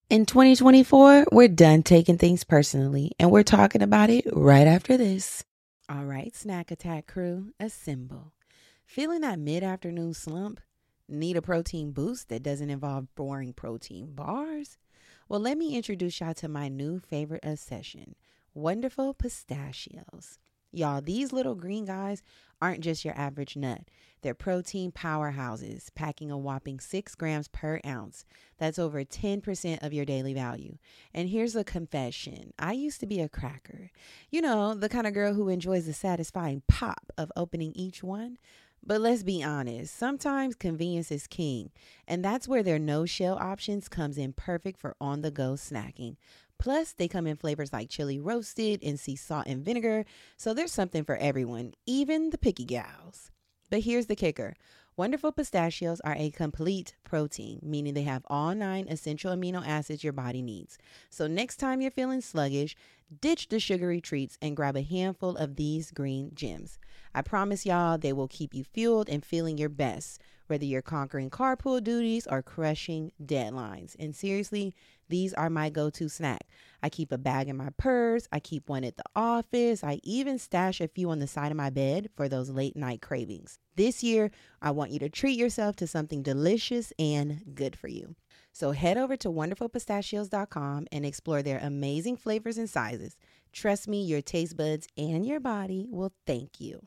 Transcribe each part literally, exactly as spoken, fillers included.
In twenty twenty-four, we're done taking things personally, and we're talking about it right after this. All right, Snack Attack crew, assemble. Feeling that mid-afternoon slump? Need a protein boost that doesn't involve boring protein bars? Well, let me introduce y'all to my new favorite obsession, Wonderful Pistachios. Y'all, these little green guys aren't just your average nut. They're protein powerhouses, packing a whopping six grams per ounce. That's over ten percent of your daily value. And here's a confession. I used to be a cracker. You know, the kind of girl who enjoys the satisfying pop of opening each one. But let's be honest, sometimes convenience is king. And that's where their no-shell options comes in perfect for on-the-go snacking. Plus, they come in flavors like chili roasted and sea salt and vinegar. So there's something for everyone, even the picky gals. But here's the kicker. Wonderful Pistachios are a complete protein, meaning they have all nine essential amino acids your body needs. So next time you're feeling sluggish, ditch the sugary treats and grab a handful of these green gems. I promise y'all they will keep you fueled and feeling your best, whether you're conquering carpool duties or crushing deadlines. And seriously, these are my go-to snack. I keep a bag in my purse. I keep one at the office. I even stash a few on the side of my bed for those late night cravings. This year, I want you to treat yourself to something delicious and good for you. So head over to wonderful pistachios dot com and explore their amazing flavors and sizes. Trust me, your taste buds and your body will thank you.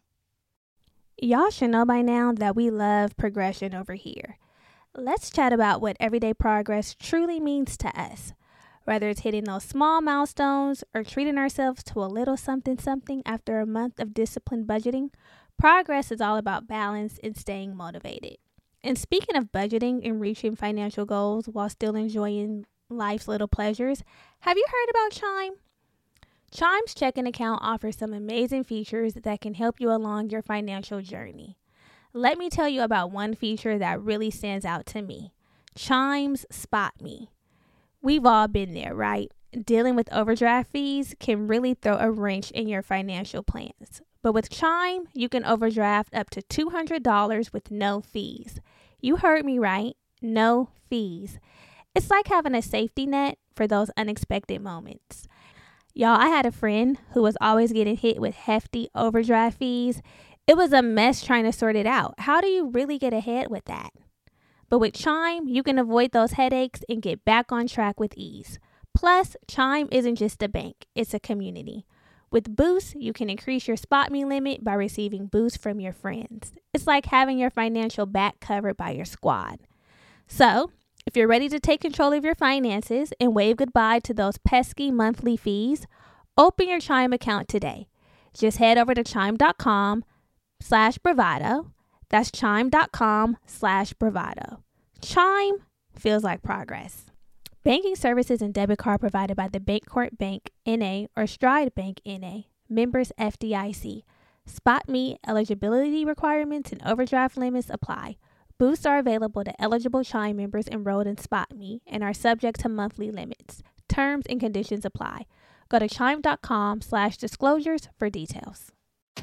Y'all should know by now that we love progression over here. Let's chat about what everyday progress truly means to us. Whether it's hitting those small milestones or treating ourselves to a little something something after a month of disciplined budgeting, progress is all about balance and staying motivated. And speaking of budgeting and reaching financial goals while still enjoying life's little pleasures, have you heard about Chime? Chime's checking account offers some amazing features that can help you along your financial journey. Let me tell you about one feature that really stands out to me. Chime's Spot Me. We've all been there, right? Dealing with overdraft fees can really throw a wrench in your financial plans. But with Chime, you can overdraft up to two hundred dollars with no fees. You heard me right, no fees. It's like having a safety net for those unexpected moments. Y'all, I had a friend who was always getting hit with hefty overdraft fees. It was a mess trying to sort it out. How do you really get ahead with that? But with Chime, you can avoid those headaches and get back on track with ease. Plus, Chime isn't just a bank, it's a community. With Boost, you can increase your Spot Me limit by receiving boosts from your friends. It's like having your financial back covered by your squad. So, if you're ready to take control of your finances and wave goodbye to those pesky monthly fees, open your Chime account today. Just head over to chime.com slash bravado. That's chime.com slash bravado. Chime feels like progress. Banking services and debit card provided by the Bancorp Bank, N A or Stride Bank, N A. Members F D I C. Spot Me eligibility requirements and overdraft limits apply. Boosts are available to eligible Chime members enrolled in Spot Me and are subject to monthly limits. Terms and conditions apply. Go to chime.com slash disclosures for details.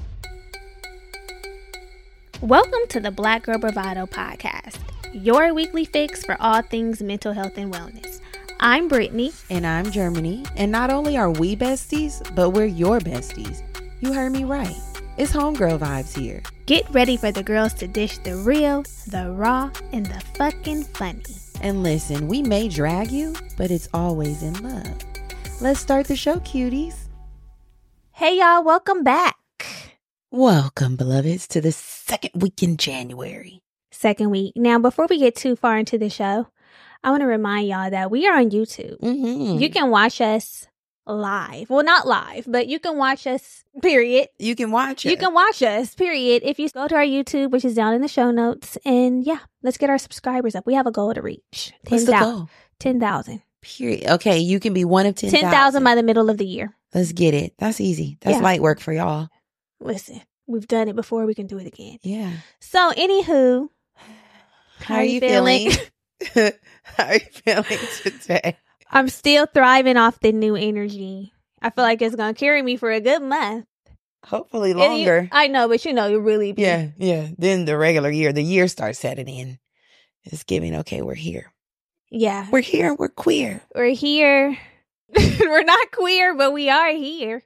Welcome to the Black Girl Bravado podcast, your weekly fix for all things mental health and wellness. I'm Brittany. And I'm Germany. And not only are we besties, but we're your besties. You heard me right. It's homegirl vibes here. Get ready for the girls to dish the real, the raw, and the fucking funny. And listen, we may drag you, but it's always in love. Let's start the show, cuties. Hey, y'all. Welcome back. Welcome, beloveds, to the second week in January. Second week. Now, before we get too far into the show, I want to remind y'all that we are on YouTube. Mm-hmm. You can watch us live. Well, not live, but you can watch us, period. You can watch it. You can watch us, period. If you go to our YouTube, which is down in the show notes. And yeah, let's get our subscribers up. We have a goal to reach. What's the goal? ten thousand. Period. Okay, you can be one of ten thousand. ten thousand by the middle of the year. Let's get it. That's easy. That's yeah. light work for y'all. Listen, we've done it before. We can do it again. Yeah. So, anywho, how, how are you feeling? feeling? How are you feeling today? I'm still thriving off the new energy. I feel like it's going to carry me for a good month. Hopefully longer. You, I know, but you know, it really be. Yeah, yeah. Then the regular year, the year starts setting in. It's giving, okay, we're here. Yeah. We're here. We're queer. We're here. We're not queer, but we are here.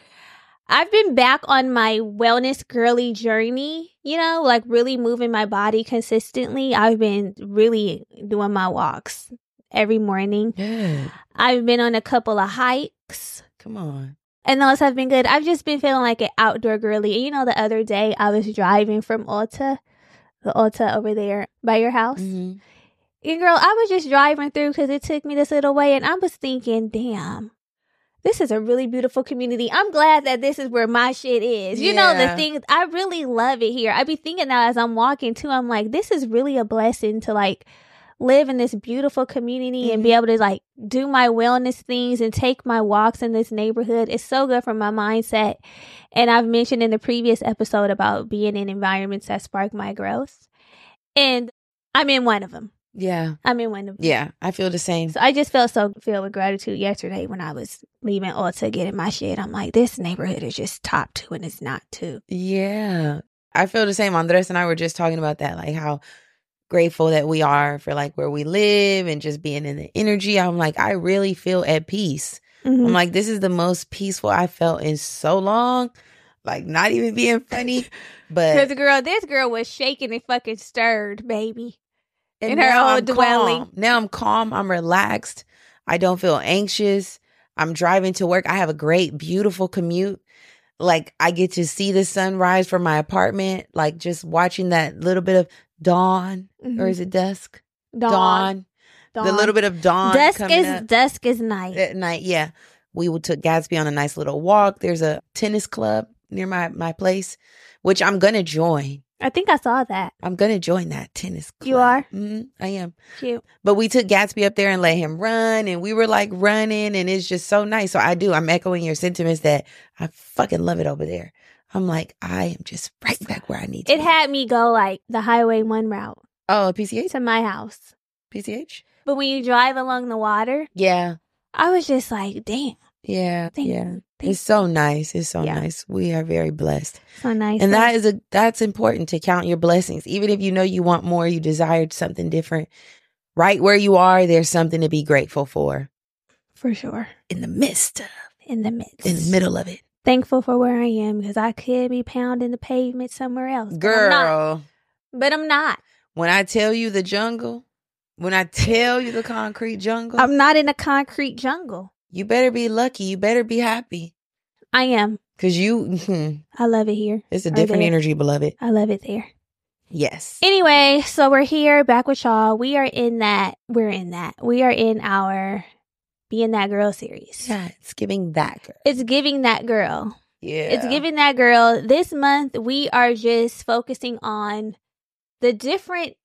I've been back on my wellness girly journey, you know, like really moving my body consistently. I've been really doing my walks every morning. Good. I've been on a couple of hikes. Come on. And those have been good. I've just been feeling like an outdoor girly. And you know, the other day I was driving from Ulta, the Ulta over there by your house. Mm-hmm. And girl, I was just driving through because it took me this little way. And I was thinking, damn, this is a really beautiful community. I'm glad that this is where my shit is. You know, the Yeah. thing, I really love it here. I be thinking now as I'm walking too, I'm like, this is really a blessing to like live in this beautiful community and be able to like do my wellness things and take my walks in this neighborhood. It's so good for my mindset. And I've mentioned in the previous episode about being in environments that spark my growth. And I'm in one of them. Yeah. I'm in one of them. Yeah. I feel the same. So I just felt so filled with gratitude yesterday when I was leaving Ulta getting my shit. I'm like, this neighborhood is just top two and it's not two. Yeah. I feel the same. Andres and I were just talking about that, like how grateful that we are for like where we live and just being in the energy. I'm like, I really feel at peace. Mm-hmm. I'm like, this is the most peaceful I felt in so long. Like, not even being funny, but Because girl, this girl was shaking and fucking stirred, baby. and in her now own I'm dwelling. calm. Now I'm calm. I'm relaxed. I don't feel anxious. I'm driving to work. I have a great, beautiful commute. Like, I get to see the sunrise from my apartment. Like, just watching that little bit of dawn, Mhm. or is it dusk? Dawn. Dawn. The little bit of dawn Dusk coming is up dusk is night. at night. Yeah, we would took Gatsby on a nice little walk. There's a tennis club near my my place, which I'm gonna join. I think I saw that. I'm gonna join that tennis club. You are? Mm-hmm, I am. Cute. But we took Gatsby up there and let him run, and we were like running, and it's just so nice. So I do. I'm echoing your sentiments that I fucking love it over there. I'm like, I am just right back where I need to It be. had me go like the Highway one route Oh, P C H? to my house. P C H? But when you drive along the water, Yeah. I was just like, damn. Yeah. Thank yeah. you. Thank It's so nice. It's so Yeah. nice. We are very blessed. So nice. And that is a that's important, to count your blessings. Even if you know you want more, you desired something different. Right where you are, there's something to be grateful for. For sure. In the midst of, In the midst. in the middle of it. Thankful for where I am because I could be pounding the pavement somewhere else. But I'm not. Girl, But I'm not. when I tell you the jungle, when I tell you the concrete jungle, I'm not in a concrete jungle. you better be lucky. You better be happy. I am. Because you, I love it here. it's a Or different there. energy, beloved. I love it there. Yes. Anyway, so we're here back with y'all. We are in that. We're in that. We are in our Being That Girl series. Yeah, it's giving that girl. It's giving that girl. Yeah. It's giving that girl. This month, we are just focusing on the different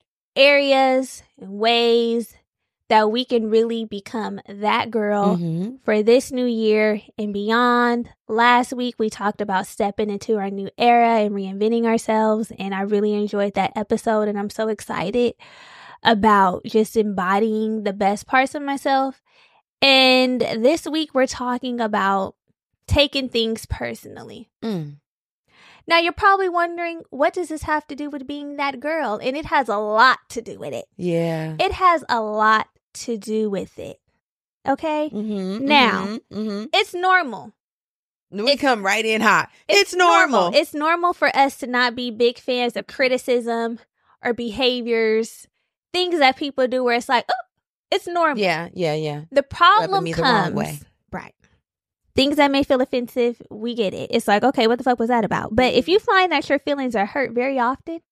areas and ways that we can really become that girl Mhm. for this new year and beyond. Last week, we talked about stepping into our new era and reinventing ourselves. And I really enjoyed that episode. And I'm so excited about just embodying the best parts of myself. And this week, we're talking about taking things personally. Mm. Now, you're probably wondering, what does this have to do with being that girl? And it has a lot to do with it. Yeah. It has a lot to do with it. Okay? Mm-hmm, Now, mm-hmm, mm-hmm. It's normal. We it's- come right in hot. It's, normal. It's normal for us to not be big fans of criticism or behaviors, things that people do where it's like, oh, it's normal. yeah, yeah, yeah. The problem me the wrong comes, way. right? Things that may feel offensive, we get it. It's like, okay, what the fuck was that about? But if you find that your feelings are hurt very often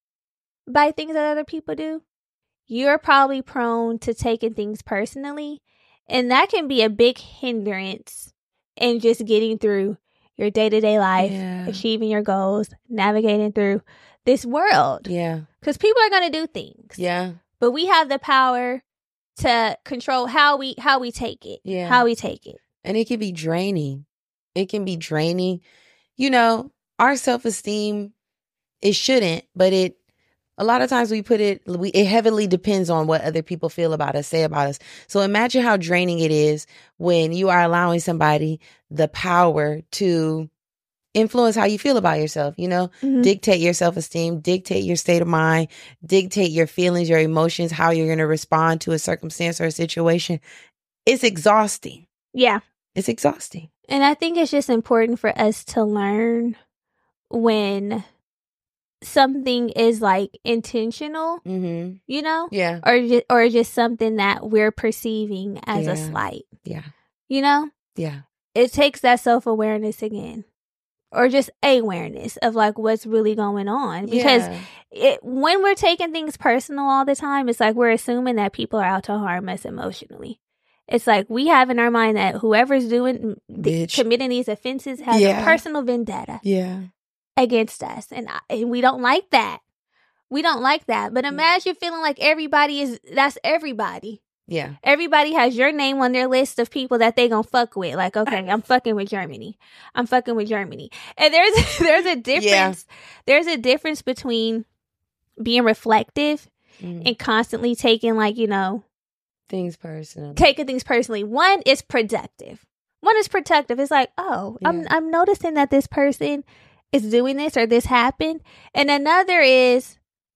by things that other people do, you're probably prone to taking things personally. And that can be a big hindrance in just getting through your day-to-day life, Yeah. achieving your goals, navigating through this world. Yeah, Because people are going to do things. yeah, But we have the power to control how we how we take it. Yeah. How we take it. and it can be draining. It can be draining. You know, our self-esteem, it shouldn't, but it. A lot of times we put it. We it heavily depends on what other people feel about us, say about us. So imagine how draining it is when you are allowing somebody the power to influence how you feel about yourself, you know, Mm-hmm. dictate your self-esteem, dictate your state of mind, dictate your feelings, your emotions, how you're going to respond to a circumstance or a situation. It's exhausting. Yeah. It's exhausting. And I think it's just important for us to learn when something is like intentional, Mm-hmm. you know, Yeah. or just, or just something that we're perceiving as Yeah. a slight, Yeah. you know, Yeah. it takes that self-awareness again, or just awareness of like what's really going on. Because Yeah. it, when we're taking things personal all the time, it's like we're assuming that people are out to harm us emotionally. It's like we have in our mind that whoever's doing the, Bitch. committing these offenses has Yeah. a personal vendetta Yeah. against us, and, I, and we don't like that. We don't like that. But imagine feeling like everybody is, that's everybody. Yeah. Everybody has your name on their list of people that they gonna fuck with. Like, okay, I'm fucking with Germany. I'm fucking with Germany. And there's there's a difference. Yeah. There's a difference between being reflective mm. and constantly taking, like, you know, things personally. Taking things personally. One is productive. One is productive. It's like, oh, yeah. I'm I'm noticing that this person is doing this or this happened. And another is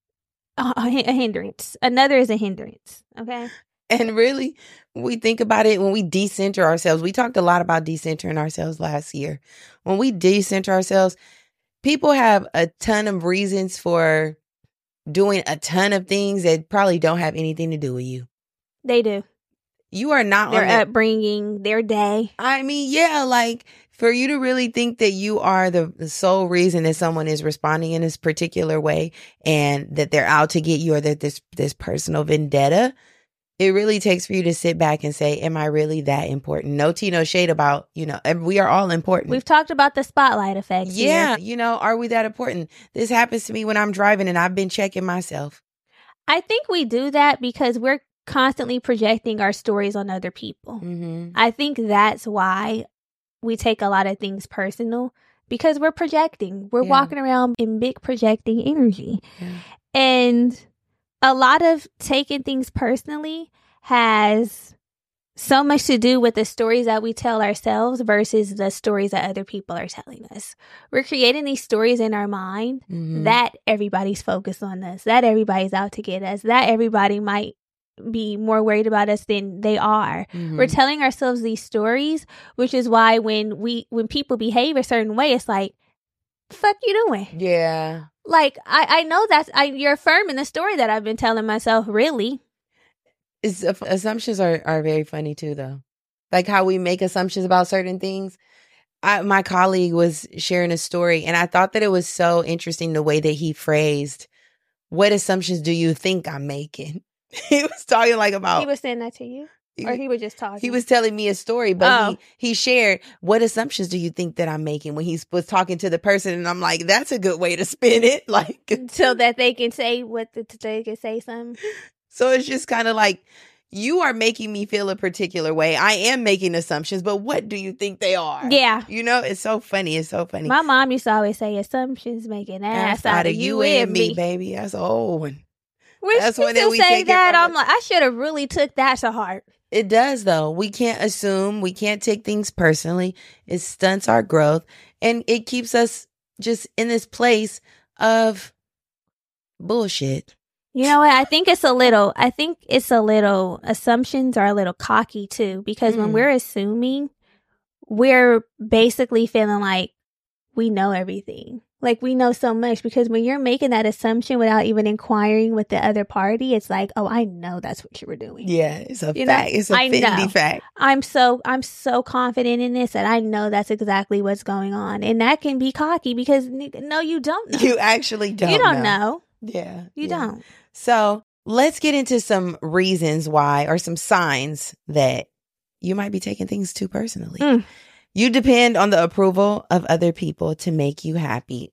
a, a hindrance. Another is a hindrance. Okay. And really, we think about it when we decenter ourselves. We talked a lot about decentering ourselves last year. When we decenter ourselves, people have a ton of reasons for doing a ton of things that probably don't have anything to do with you. They do. You are not their on their upbringing, their day. I mean, yeah, like for you to really think that you are the, the sole reason that someone is responding in this particular way and that they're out to get you or that this this personal vendetta, it really takes for you to sit back and say, am I really that important? No tea, no shade about, you know, we are all important. We've talked about the spotlight effect. Yeah. Here. You know, are we that important? This happens to me when I'm driving and I've been checking myself. I think we do that because we're constantly projecting our stories on other people. Mm-hmm. I think that's why we take a lot of things personal, because we're projecting. We're yeah. walking around in big projecting energy. Yeah. And a lot of taking things personally has so much to do with the stories that we tell ourselves versus the stories that other people are telling us. We're creating these stories in our mind mm-hmm. that everybody's focused on us, that everybody's out to get us, that everybody might be more worried about us than they are. Mm-hmm. We're telling ourselves these stories, which is why when we when people behave a certain way, it's like, the fuck you doing? Yeah. Like, I, I know that's, I, you're affirming the story that I've been telling myself, really. It's, uh, assumptions are, are very funny too, though. Like how we make assumptions about certain things. I, my colleague was sharing a story, and I thought that it was so interesting the way that he phrased, what assumptions do you think I'm making? He was talking like about... He was saying that to you? Or he was just talking? He was telling me a story, but oh. he, he shared, what assumptions do you think that I'm making when he was talking to the person? And I'm like, that's a good way to spin it. Like, so that they can say what the, they can say something. So it's just kind of like, you are making me feel a particular way. I am making assumptions, but what do you think they are? Yeah. You know, it's so funny. It's so funny. My mom used to always say, assumptions make an ass, ass out, out of you and me. me. Baby, that's an old one. We're That's when we say that. I'm like, I should have really took that to heart. It does, though. We can't assume. We can't take things personally. It stunts our growth, and it keeps us just in this place of bullshit. You know what? I think it's a little. I think it's a little. Assumptions are a little cocky too, because mm. when we're assuming, we're basically feeling like we know everything. Like, we know so much, because when you're making that assumption without even inquiring with the other party, it's like, oh, I know that's what you were doing. Yeah, it's a you fact. Know? It's a finity fact. I'm so, I'm so confident in this that I know that's exactly what's going on. And that can be cocky because, no, you don't know. You actually don't You don't know. know. Yeah. You yeah. don't. So let's get into some reasons why, or some signs that you might be taking things too personally. Mm. You depend on the approval of other people to make you happy.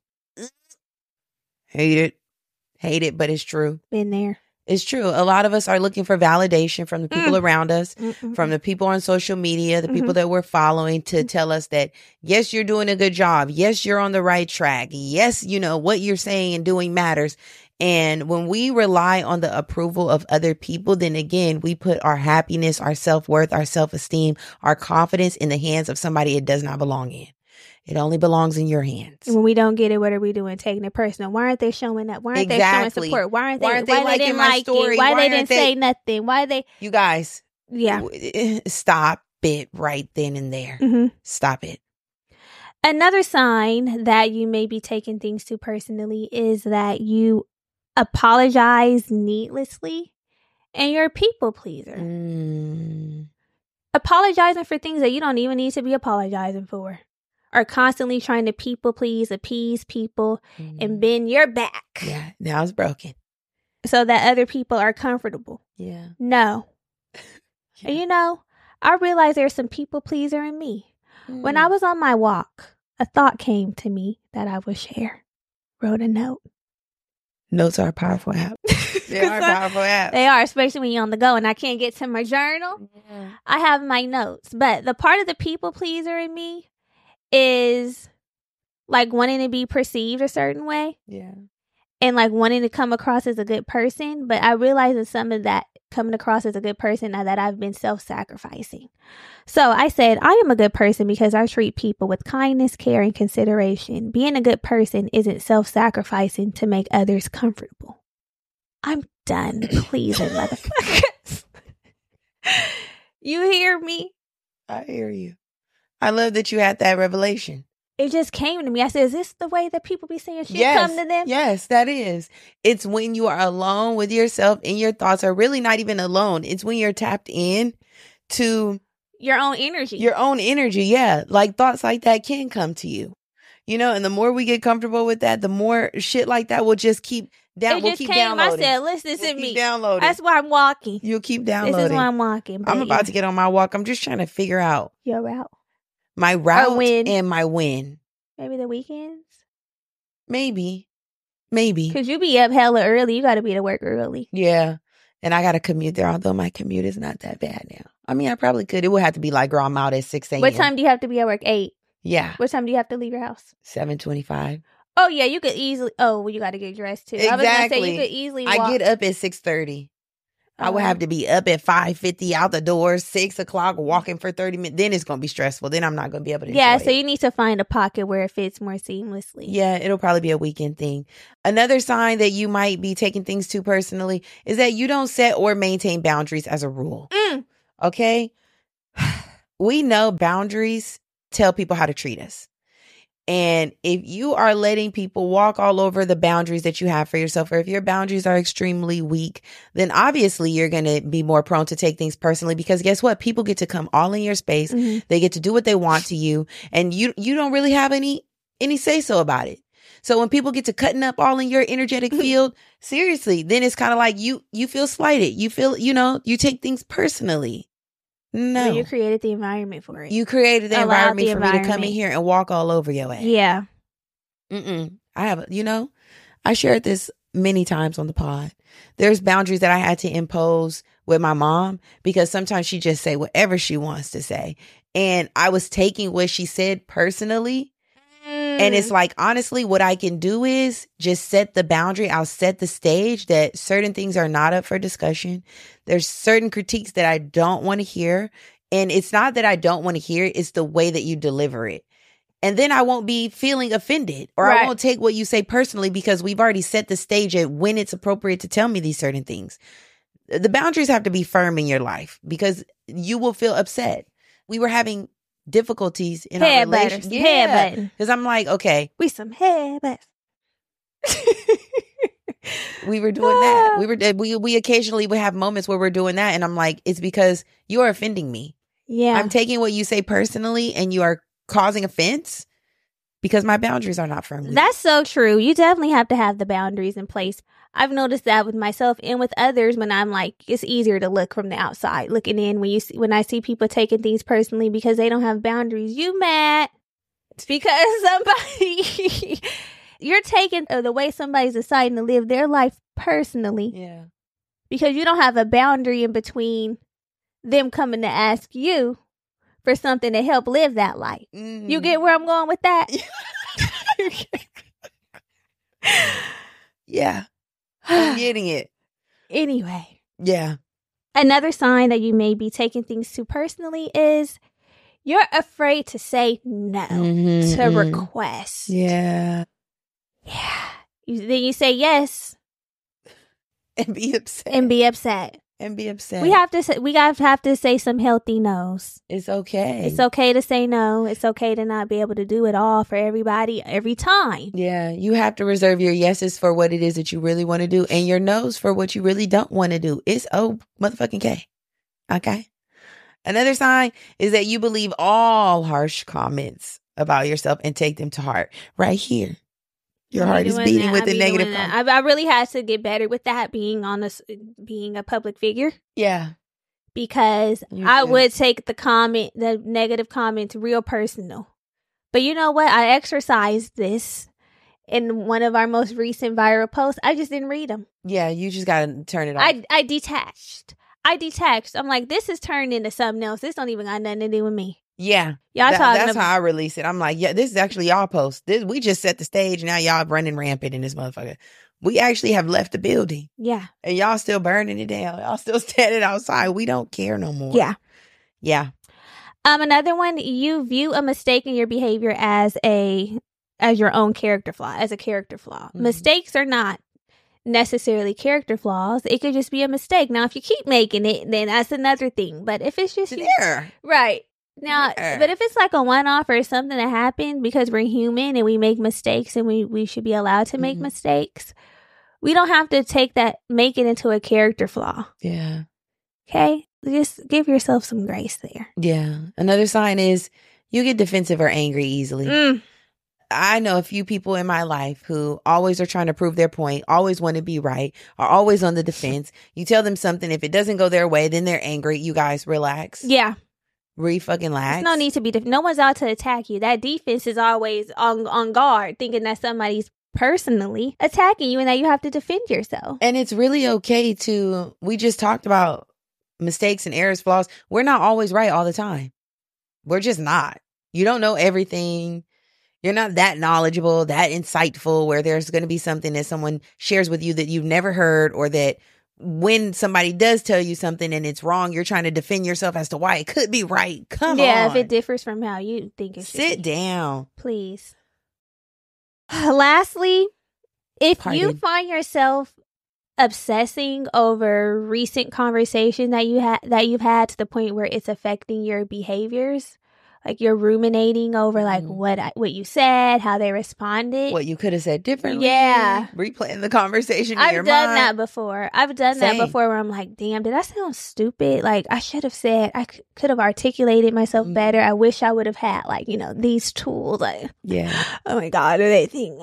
Hate it. Hate it, but it's true. Been there. It's true. A lot of us are looking for validation from the people mm. around us, Mm-mm. from the people on social media, the mm-hmm. people that we're following, to tell us that, yes, you're doing a good job. Yes, you're on the right track. Yes, you know, what you're saying and doing matters. And when we rely on the approval of other people, then again, we put our happiness, our self-worth, our self-esteem, our confidence in the hands of somebody it does not belong in. It only belongs in your hands. When we don't get it, what are we doing? Taking it personal. Why aren't they showing up? Why aren't exactly. they showing support? Why aren't they, why, aren't they why liking they didn't my like story? it? Why, Why they didn't they... say nothing? Why they... You guys. Yeah. Stop it right then and there. Mm-hmm. Stop it. Another sign that you may be taking things too personally is that you apologize needlessly and you're a people pleaser. Mm. Apologizing for things that you don't even need to be apologizing for. Or constantly trying to people please, appease people, mm. and bend your back. Yeah, now it's broken. So that other people are comfortable. Yeah. No. Yeah. And you know, I realized there's some people pleaser in me. Mm. When I was on my walk, a thought came to me that I would share. Wrote a note. Notes are a powerful app. They are a powerful app. They are, especially when you're on the go and I can't get to my journal. Yeah. I have my notes. But the part of the people pleaser in me is like wanting to be perceived a certain way. Yeah. And like wanting to come across as a good person. But I realize that some of that coming across as a good person now that I've been self-sacrificing. So I said, I am a good person because I treat people with kindness, care, and consideration. Being a good person isn't self-sacrificing to make others comfortable. I'm done pleasing motherfuckers. You hear me? I hear you. I love that you had that revelation. It just came to me. I said, is this the way that people be saying shit yes, come to them? Yes, that is. It's when you are alone with yourself and your thoughts are really not even alone. It's when you're tapped in to your own energy. Your own energy, yeah. Like thoughts like that can come to you. You know, and the more we get comfortable with that, the more shit like that will just keep down. It we'll just keep came. downloading. I said, listen we'll to me. Downloading. That's why I'm walking. You'll keep downloading. This is why I'm walking. I'm about yeah. to get on my walk. I'm just trying to figure out your route. My route and my win. Maybe the weekends? Maybe. Maybe. Because you be up hella early. You got to be to work early. Yeah. And I got to commute there, although my commute is not that bad now. I mean, I probably could. It would have to be like, girl, I'm out at six a.m. What time do you have to be at work? eight? Yeah. What time do you have to leave your house? seven twenty-five. Oh, yeah. You could easily. Oh, well, you got to get dressed too. Exactly. I was going to say you could easily walk. I get up at six thirty. I would have to be up at five fifty out the door, six o'clock, walking for thirty minutes. Then it's going to be stressful. Then I'm not going to be able to Yeah, enjoy so it. you need to find a pocket where it fits more seamlessly. Yeah, it'll probably be a weekend thing. Another sign that you might be taking things too personally is that you don't set or maintain boundaries as a rule. Mm. Okay? We know boundaries tell people how to treat us. And if you are letting people walk all over the boundaries that you have for yourself, or if your boundaries are extremely weak, then obviously you're going to be more prone to take things personally, because guess what? People get to come all in your space. Mm-hmm. They get to do what they want to you, and you you don't really have any any say so about it. So when people get to cutting up all in your energetic field, seriously, then it's kind of like you you feel slighted. You feel, you know, you take things personally. No. But you created the environment for it. You created the environment the for environment. me to come in here and walk all over your ass. Yeah. Mm-mm. I have, you know, I shared this many times on the pod. There's boundaries that I had to impose with my mom because sometimes she just say whatever she wants to say. And I was taking what she said personally. And it's like, honestly, what I can do is just set the boundary. I'll set the stage that certain things are not up for discussion. There's certain critiques that I don't want to hear. And it's not that I don't want to hear it. It's the way that you deliver it. And then I won't be feeling offended, or right. I won't take what you say personally, because we've already set the stage at when it's appropriate to tell me these certain things. The boundaries have to be firm in your life because you will feel upset. We were having difficulties in head our relationship. Yeah, because I'm like, okay, we some head butters. We were doing that. We were we we occasionally would have moments where we're doing that, and I'm like, it's because you are offending me. Yeah, I'm taking what you say personally, and you are causing offense because my boundaries are not firm. That's so true. You definitely have to have the boundaries in place. I've noticed that with myself and with others when I'm like, it's easier to look from the outside, looking in when you see, when I see people taking things personally because they don't have boundaries. You mad? It's because somebody, you're taking the way somebody's deciding to live their life personally. Yeah. Because you don't have a boundary in between them coming to ask you for something to help live that life. Mm. You get where I'm going with that? Yeah. I'm getting it. Anyway. Yeah. Another sign that you may be taking things too personally is You're afraid to say no mm-hmm, to mm-hmm. request. Yeah. Yeah. You, then you say yes. And be upset. And be upset. And be upset. We have to say, we got to have to say some healthy no's. It's okay. It's okay to say no. It's okay to not be able to do it all for everybody every time. Yeah, you have to reserve your yeses for what it is that you really want to do and your no's for what you really don't want to do. It's oh motherfucking K. Okay? Another sign is that you believe all harsh comments about yourself and take them to heart. Right here. Your heart is beating that. with I the be negative comments. I, I really had to get better with that, being on a, being a public figure. Yeah. Because you I did. would take the comment, the negative comments real personal. But you know what? I exercised this in one of our most recent viral posts. I just didn't read them. Yeah, you just got to turn it off. I, I detached. I detached. I'm like, this is turned into something else. This don't even got nothing to do with me. Yeah. Y'all that, talking That's about- how I release it. I'm like, yeah, this is actually y'all post. This, we just set the stage. Now y'all running rampant in this motherfucker. We actually have left the building. Yeah. And y'all still burning it down. Y'all still standing outside. We don't care no more. Yeah. Yeah. Um, another one, you view a mistake in your behavior as a as your own character flaw, as a character flaw. Mm-hmm. Mistakes are not necessarily character flaws. It could just be a mistake. Now, if you keep making it, then that's another thing. But if it's just It's an error. right now, Yeah. but if it's like a one-off or something that happened, because we're human and we make mistakes and we we should be allowed to make Mhm. mistakes, we don't have to take that, make it into a character flaw. Yeah. Okay, just give yourself some grace there. Yeah. Another sign is you get defensive or angry easily. Mm. I know a few people in my life who always are trying to prove their point, always want to be right, are always on the defense. You tell them something, if it doesn't go their way, then they're angry. You guys relax. Yeah. Re-fucking lax. There's no need to be, def- no one's out to attack you. That defense is always on, on guard, thinking that somebody's personally attacking you and that you have to defend yourself. And it's really okay to, we just talked about mistakes and errors, flaws. We're not always right all the time. We're just not. You don't know everything. You're not that knowledgeable, that insightful, where there's going to be something that someone shares with you that you've never heard, or that when somebody does tell you something and it's wrong, you're trying to defend yourself as to why it could be right. Come yeah, on. if it differs from how you think it should Sit be. down. Please. Lastly, if you Pardon. find yourself obsessing over recent conversation that you had that you've had to the point where it's affecting your behaviors, like you're ruminating over like Mhm. what I, what you said, how they responded. What you could have said differently. Yeah. Replaying the conversation in I've your done mind. that before. I've done Same. that before where I'm like, damn, did I sound stupid? Like, I should have said, I c- could have articulated myself Mhm. better. I wish I would have had, like, you know, these tools. Like, Yeah. oh my God, are they think?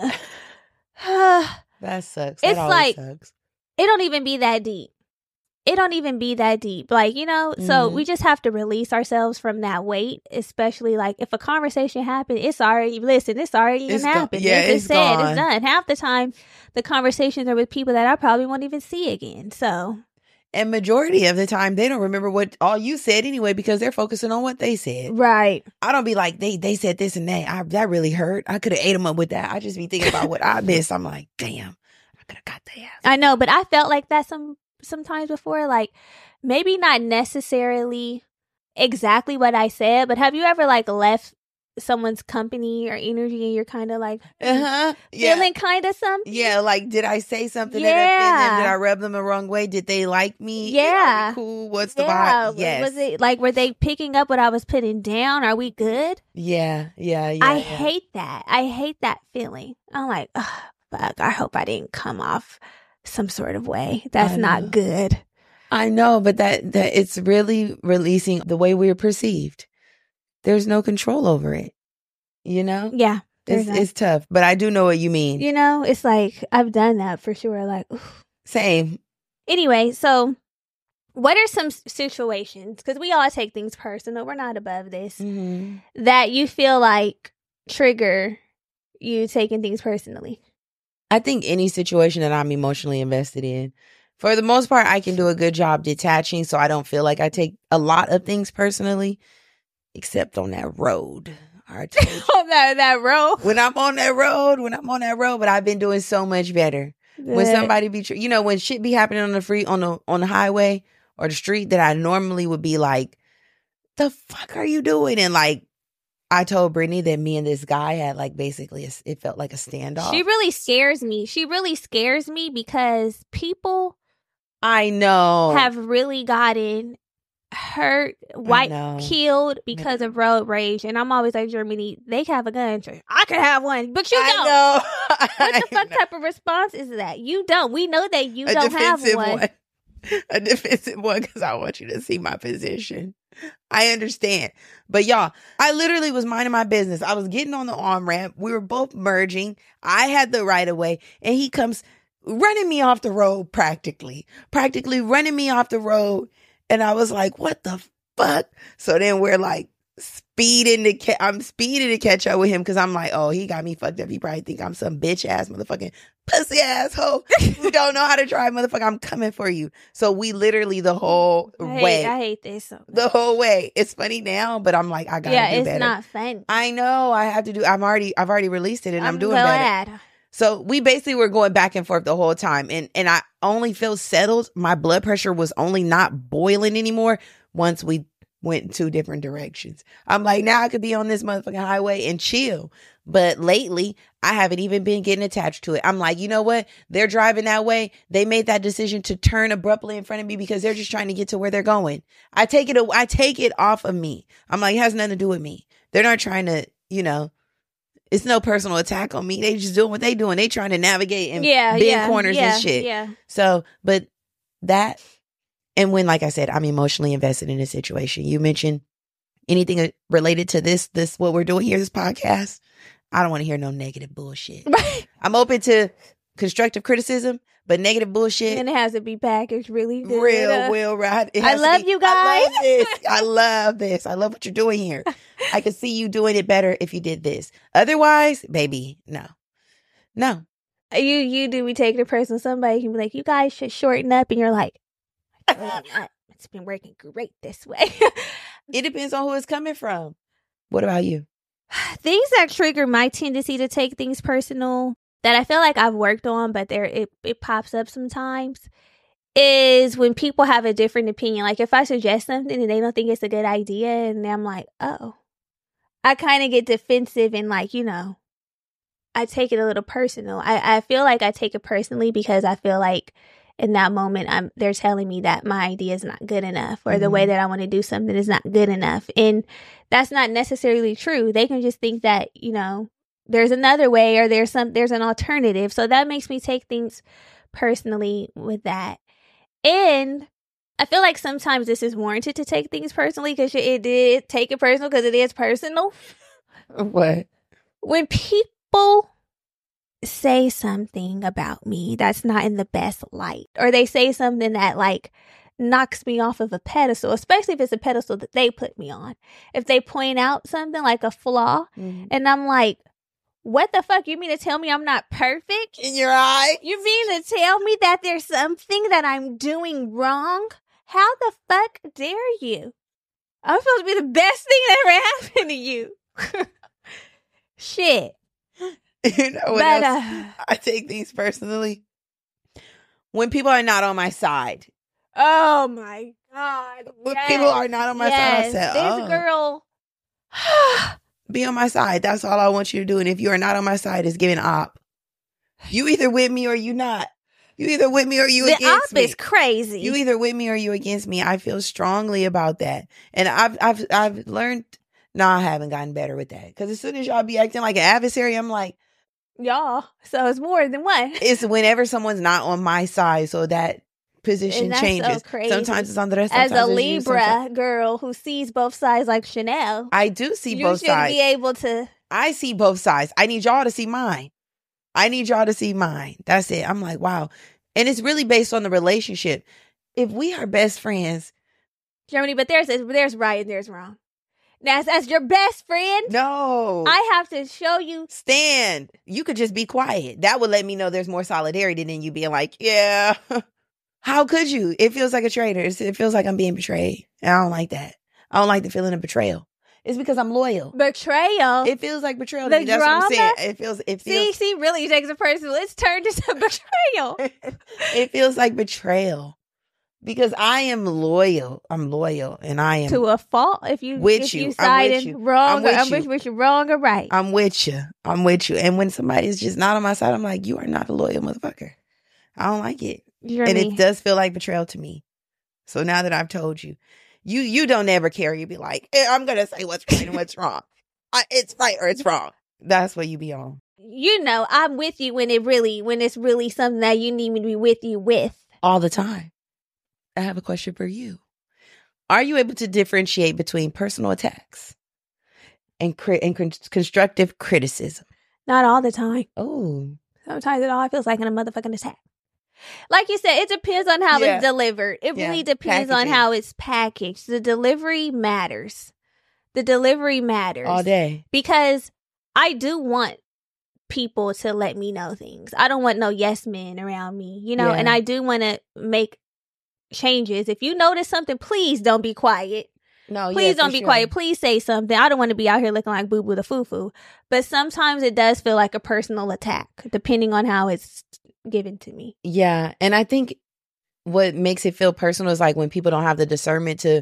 That sucks. It's that always like- sucks. It don't even be that deep. It don't even be that deep. Like, you know, so Mhm. we just have to release ourselves from that weight, especially like if a conversation happened, it's already, listen, it's already It's even go- happened. yeah, it's, it's said, gone. it's done. Half the time, the conversations are with people that I probably won't even see again. So, And majority of the time, they don't remember what all you said anyway because they're focusing on what they said. right. I don't be like, they they said this and that. I, that really hurt. I could have ate them up with that. I just be thinking about what I missed. I'm like, damn, I could have got that. I know, but I felt like that some sometimes before, like maybe not necessarily exactly what I said, but have you ever like left someone's company or energy and you're kind of like Uh-huh. Yeah. feeling kind of something? Yeah, like, did I say something that Yeah. offended them? Did I rub them the wrong way? Did they like me? Yeah. Are we cool? What's the Yeah, vibe? Yes. was it like were they picking up what I was putting down? Are we good? Yeah, yeah, yeah. I yeah. hate that. I hate that feeling. I'm like, ugh, fuck. I hope I didn't come off some sort of way. That's I know. not good. I know, but that, that it's really releasing the way we're perceived. There's no control over it. You know? Yeah, there's It's not. it's tough, but I do know what you mean. You know, it's like I've done that for sure. Like, oof. Same. Anyway, so what are some s- situations? Because we all take things personal. We're not above this. Mm-hmm. That you feel like trigger you taking things personally. I think any situation that I'm emotionally invested in, for the most part, I can do a good job detaching so I don't feel like I take a lot of things personally, except on that road. I told you. On that that road. When I'm on that road, when I'm on that road, but I've been doing so much better. When somebody be, tr- you know, when shit be happening on the free, on the, on the highway or the street that I normally would be like the fuck are you doing? And like, I told Brittany that me and this guy had like basically, a, it felt like a standoff. She really scares me. She really scares me because people I know have really gotten hurt, white, killed because of road rage. And I'm always like, Germany, they have a gun. I could have one, but you don't. I know. What the fuck know. type of response is that? You don't. We know that you a don't have one. one. A defensive one because I want you to see my position. I understand. But y'all, I literally was minding my business. I was getting on the on-ramp. We were both merging. I had the right of way. And he comes running me off the road practically. Practically running me off the road. And I was like, what the fuck? So then we're like speeding to ca- I'm speeding to catch up with him because I'm like, oh, he got me fucked up. He probably think I'm some bitch ass motherfucking pussy asshole who don't know how to drive, motherfucker. I'm coming for you. So we literally the whole I way. Hate, I hate this so much. The whole way. It's funny now, but I'm like, I gotta yeah, do it's better. not fun. I know. I have to do. I'm already. I've already released it, and I'm, I'm doing glad. better. So we basically were going back and forth the whole time, and and I only felt settled. My blood pressure was only not boiling anymore once we went in two different directions. I'm like, now I could be on this motherfucking highway and chill. But lately, I haven't even been getting attached to it. I'm like, you know what? They're driving that way. They made that decision to turn abruptly in front of me because they're just trying to get to where they're going. I take it. I take it off of me. I'm like, it has nothing to do with me. They're not trying to, you know. It's no personal attack on me. They just doing what they doing. They trying to navigate and yeah, bend yeah, corners yeah, and shit. Yeah. So, but that, and when, like I said, I'm emotionally invested in this situation. You mentioned anything related to this, this, what we're doing here, this podcast. I don't want to hear no negative bullshit. I'm open to constructive criticism, but negative bullshit. And it has to be packaged really good. Real, well, right. I love be, you guys. I love this. I love this. I love what you're doing here. I could see you doing it better if you did this. Otherwise, baby, no. No. You you do be taking it personal. Somebody can be like, you guys should shorten up. And you're like, it's been working great this way. It depends on who it's coming from. What about you? Things that trigger my tendency to take things personal that I feel like I've worked on, but there it, it pops up sometimes, is when people have a different opinion. Like if I suggest something and they don't think it's a good idea, and I'm like, oh, I kind of get defensive and like, you know, I take it a little personal. I, I feel like I take it personally because I feel like in that moment, I'm they're telling me that my idea is not good enough, or mm-hmm. the way that I want to do something is not good enough. And that's not necessarily true. They can just think that, you know, there's another way, or there's some there's an alternative. So that makes me take things personally with that. And I feel like sometimes this is warranted to take things personally because it did take it personal because it is personal. What? When people say something about me that's not in the best light, or they say something that like knocks me off of a pedestal, especially if it's a pedestal that they put me on. If they point out something like a flaw, mm-hmm. and I'm like, what the fuck? You mean to tell me I'm not perfect? In your eye? You mean to tell me that there's something that I'm doing wrong? How the fuck dare you? I'm supposed to be the best thing that ever happened to you. Shit. You know what but, else? Uh, I take things personally. When people are not on my side. Oh my God. When yes. people are not on my yes. side, I say, this oh. girl. Be on my side. That's all I want you to do. And if you are not on my side, it's giving op. You either with me or you not. You either with me or you the against me. The op is crazy. You either with me or you against me. I feel strongly about that. And I've I've I've learned. No, I haven't gotten better with that. Because as soon as y'all be acting like an adversary, I'm like, y'all. So it's more than one. It's whenever someone's not on my side, so that position changes. So sometimes it's on the rest. As a Libra you, girl who sees both sides like Chanel, I do see you both should sides. Be able to. I see both sides. I need y'all to see mine. I need y'all to see mine. That's it. I'm like, wow. And it's really based on the relationship. If we are best friends, Germany, but there's there's right and there's wrong. Now, as your best friend, no, I have to show you. Stand. You could just be quiet. That would let me know there's more solidarity than you being like, yeah. How could you? It feels like a traitor. It feels like I'm being betrayed. And I don't like that. I don't like the feeling of betrayal. It's because I'm loyal. Betrayal. It feels like betrayal. The to me. That's drama? what I'm saying. It feels. It feels. See, see, really takes it personal. It's turned into betrayal. It feels like betrayal. Because I am loyal. I'm loyal, and I am to a fault. If you with if you, you I'm with siding you. wrong, I'm with or I'm you. with, with you wrong or right. I'm with you. I'm with you. And when somebody is just not on my side, I'm like, you are not a loyal motherfucker. I don't like it, You're and me. it does feel like betrayal to me. So now that I've told you, you you don't ever care. You be like, eh, I'm gonna say what's right and what's wrong. I, it's right or it's wrong. That's what you be on. You know, I'm with you when it really when it's really something that you need me to be with you with All the time. I have a question for you. Are you able to differentiate between personal attacks and, cri- and con- constructive criticism? Not all the time. Oh. Sometimes it all feels like a motherfucking attack. Like you said, it depends on how Yeah. it's delivered. It Yeah. really depends Packaging. on how it's packaged. The delivery matters. The delivery matters. All day. Because I do want people to let me know things. I don't want no yes men around me, you know, Yeah. and I do want to make changes. If you notice something, please don't be quiet. No, Please yeah, don't for be sure. quiet. Please say something. I don't want to be out here looking like Boo Boo the Foo Foo. But sometimes it does feel like a personal attack, depending on how it's given to me. Yeah. And I think what makes it feel personal is like when people don't have the discernment to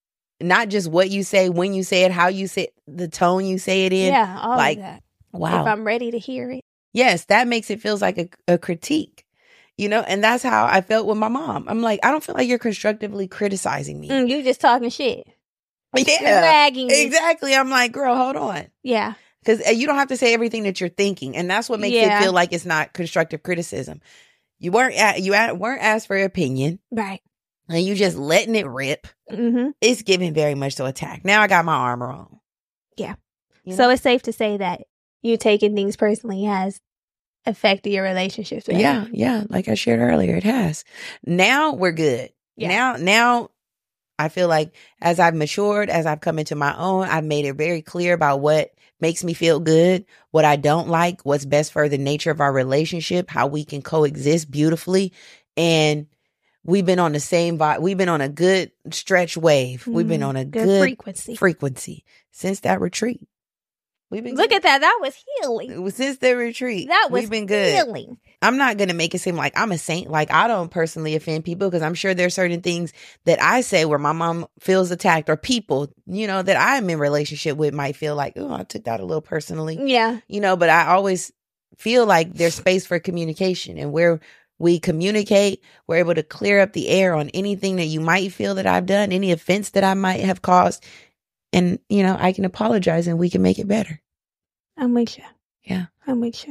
not just what you say, when you say it, how you say it, the tone you say it in. Yeah, all like, of that. Wow. If I'm ready to hear it. Yes, that makes it feels like a, a critique. You know, and that's how I felt with my mom. I'm like, I don't feel like you're constructively criticizing me. Mm, you just talking shit. Yeah, You're ragging me. exactly. I'm like, girl, hold on. Yeah. Because you don't have to say everything that you're thinking. And that's what makes Yeah. it feel like it's not constructive criticism. You weren't at, you at, weren't asked for your opinion. Right. And you just letting it rip. Mm-hmm. It's giving very much to attack. Now I got my armor on. Yeah. You know? So it's safe to say that you taking things personally has affected your relationships. Right? Yeah, yeah. Like I shared earlier, it has. Now we're good. Yeah. Now, now I feel like as I've matured, as I've come into my own, I've made it very clear about what makes me feel good, what I don't like, what's best for the nature of our relationship, how we can coexist beautifully. And we've been on the same vibe. We've been on a good stretch wave. Mm, we've been on a good, good frequency. frequency since that retreat. We've been Look good. at that. That was healing. Since the retreat. That was we've been good. healing. I'm not going to make it seem like I'm a saint. Like I don't personally offend people because I'm sure there's certain things that I say where my mom feels attacked or people, you know, that I'm in relationship with might feel like, oh, I took that a little personally. Yeah. You know, but I always feel like there's space for communication, and where we communicate, we're able to clear up the air on anything that you might feel that I've done, any offense that I might have caused. And, you know, I can apologize and we can make it better. I'm with you. Yeah. I'm with you.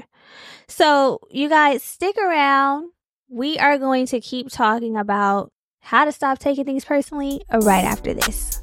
So you guys stick around. We are going to keep talking about how to stop taking things personally right after this.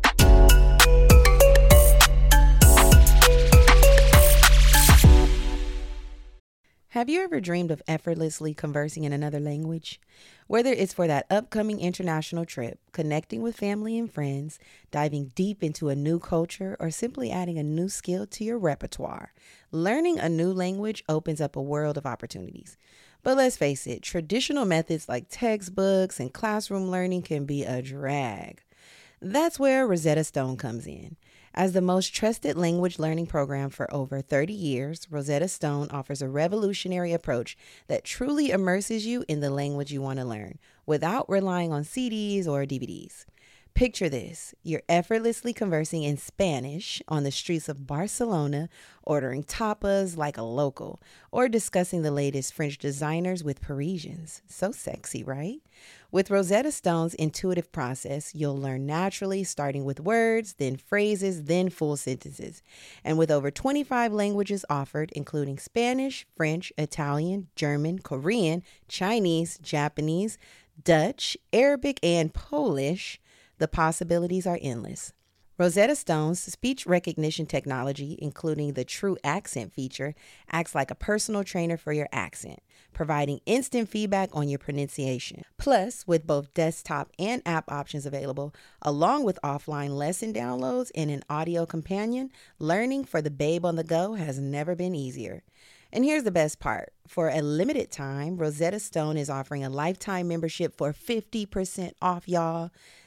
Have you ever dreamed of effortlessly conversing in another language? Whether it's for that upcoming international trip, connecting with family and friends, diving deep into a new culture, or simply adding a new skill to your repertoire, learning a new language opens up a world of opportunities. But let's face it, traditional methods like textbooks and classroom learning can be a drag. That's where Rosetta Stone comes in. As the most trusted language learning program for over thirty years, Rosetta Stone offers a revolutionary approach that truly immerses you in the language you want to learn without relying on C Ds or D V Ds. Picture this. You're effortlessly conversing in Spanish on the streets of Barcelona, ordering tapas like a local, or discussing the latest French designers with Parisians. So sexy, right? With Rosetta Stone's intuitive process, you'll learn naturally, starting with words, then phrases, then full sentences. And with over twenty-five languages offered, including Spanish, French, Italian, German, Korean, Chinese, Japanese, Dutch, Arabic, and Polish, the possibilities are endless. Rosetta Stone's speech recognition technology, including the True Accent feature, acts like a personal trainer for your accent, providing instant feedback on your pronunciation. Plus, with both desktop and app options available, along with offline lesson downloads and an audio companion, learning for the babe on the go has never been easier. And here's the best part. For a limited time, Rosetta Stone is offering a lifetime membership for fifty percent off, y'all.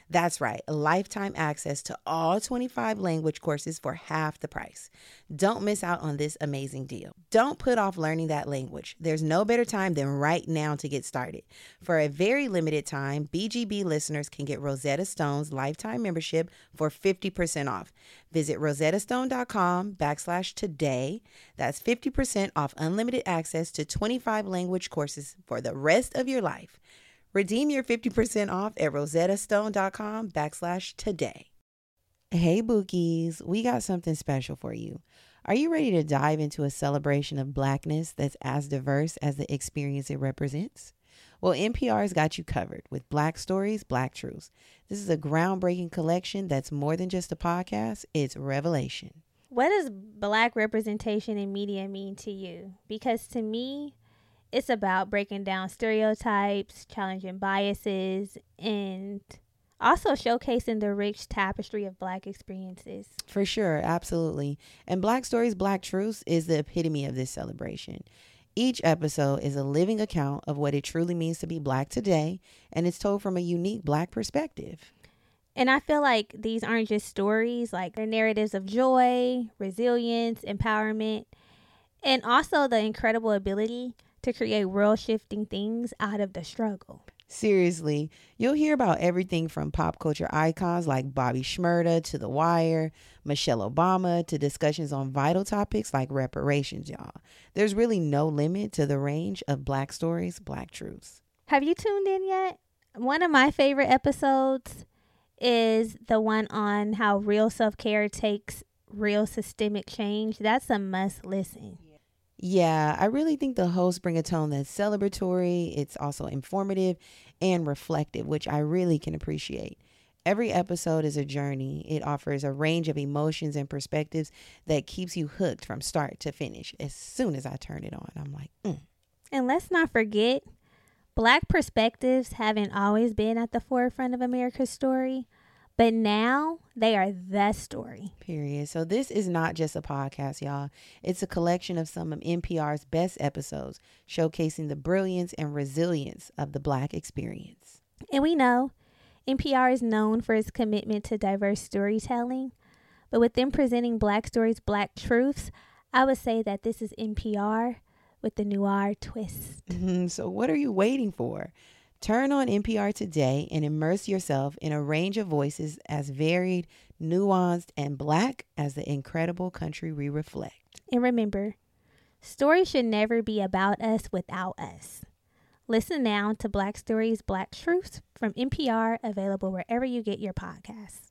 That's right, lifetime access to all twenty-five language courses for half the price. Don't miss out on this amazing deal. Don't put off learning that language. There's no better time than right now to get started. For a very limited time, B G B listeners can get Rosetta Stone's lifetime membership for fifty percent off. Visit rosettastone.com backslash today. That's fifty percent off unlimited access to twenty-five language courses for the rest of your life. Redeem your fifty percent off at rosettastone.com backslash today. Hey, Bookies, we got something special for you. Are you ready to dive into a celebration of Blackness that's as diverse as the experience it represents? Well, N P R's got you covered with Black Stories, Black Truths. This is a groundbreaking collection that's more than just a podcast, it's revelation. What does Black representation in media mean to you? Because to me, it's about breaking down stereotypes, challenging biases, and also showcasing the rich tapestry of Black experiences. For sure, absolutely. And Black Stories, Black Truths is the epitome of this celebration. Each episode is a living account of what it truly means to be Black today, and it's told from a unique Black perspective. And I feel like these aren't just stories, like they're narratives of joy, resilience, empowerment, and also the incredible ability to create world-shifting things out of the struggle. Seriously, you'll hear about everything from pop culture icons like Bobby Shmurda to The Wire, Michelle Obama, to discussions on vital topics like reparations, y'all. There's really no limit to the range of Black Stories, Black Truths. Have you tuned in yet? One of my favorite episodes is the one on how real self-care takes real systemic change. That's a must listen. Yeah, I really think the hosts bring a tone that's celebratory. It's also informative and reflective, which I really can appreciate. Every episode is a journey. It offers a range of emotions and perspectives that keeps you hooked from start to finish. As soon as I turn it on, I'm like, mm. And let's not forget, Black perspectives haven't always been at the forefront of America's story, but now they are the story. Period. So this is not just a podcast, y'all. It's a collection of some of N P R's best episodes, showcasing the brilliance and resilience of the Black experience. And we know N P R is known for its commitment to diverse storytelling, but with them presenting Black Stories, Black Truths, I would say that this is N P R with the noir twist. Mm-hmm. So what are you waiting for? Turn on N P R today and immerse yourself in a range of voices as varied, nuanced, and Black as the incredible country we reflect. And remember, stories should never be about us without us. Listen now to Black Stories, Black Truths from N P R, available wherever you get your podcast.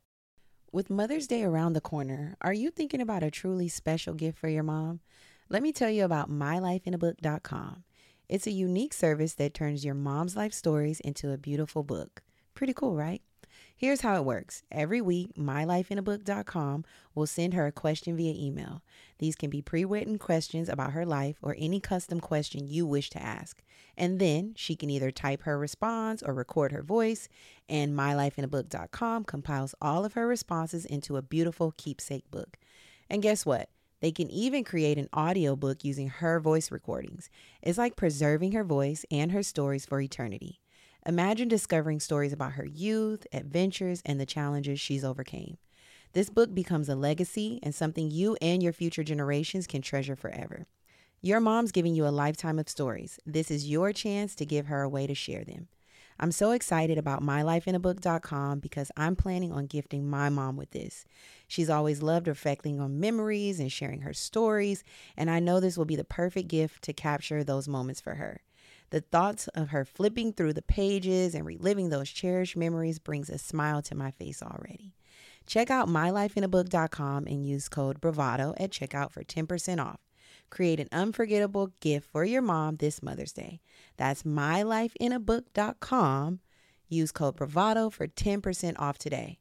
With Mother's Day around the corner, are you thinking about a truly special gift for your mom? Let me tell you about my life in a book dot com. It's a unique service that turns your mom's life stories into a beautiful book. Pretty cool, right? Here's how it works. Every week, my life in a book dot com will send her a question via email. These can be pre-written questions about her life or any custom question you wish to ask. And then she can either type her response or record her voice, and my life in a book dot com compiles all of her responses into a beautiful keepsake book. And guess what? They can even create an audiobook using her voice recordings. It's like preserving her voice and her stories for eternity. Imagine discovering stories about her youth, adventures, and the challenges she's overcame. This book becomes a legacy and something you and your future generations can treasure forever. Your mom's giving you a lifetime of stories. This is your chance to give her a way to share them. I'm so excited about my life in a book dot com because I'm planning on gifting my mom with this. She's always loved reflecting on memories and sharing her stories, and I know this will be the perfect gift to capture those moments for her. The thoughts of her flipping through the pages and reliving those cherished memories brings a smile to my face already. Check out my life in a book dot com and use code BRAVADO at checkout for ten percent off. Create an unforgettable gift for your mom this Mother's Day. That's my life in a book dot com. Use code BRAVADO for ten percent off today.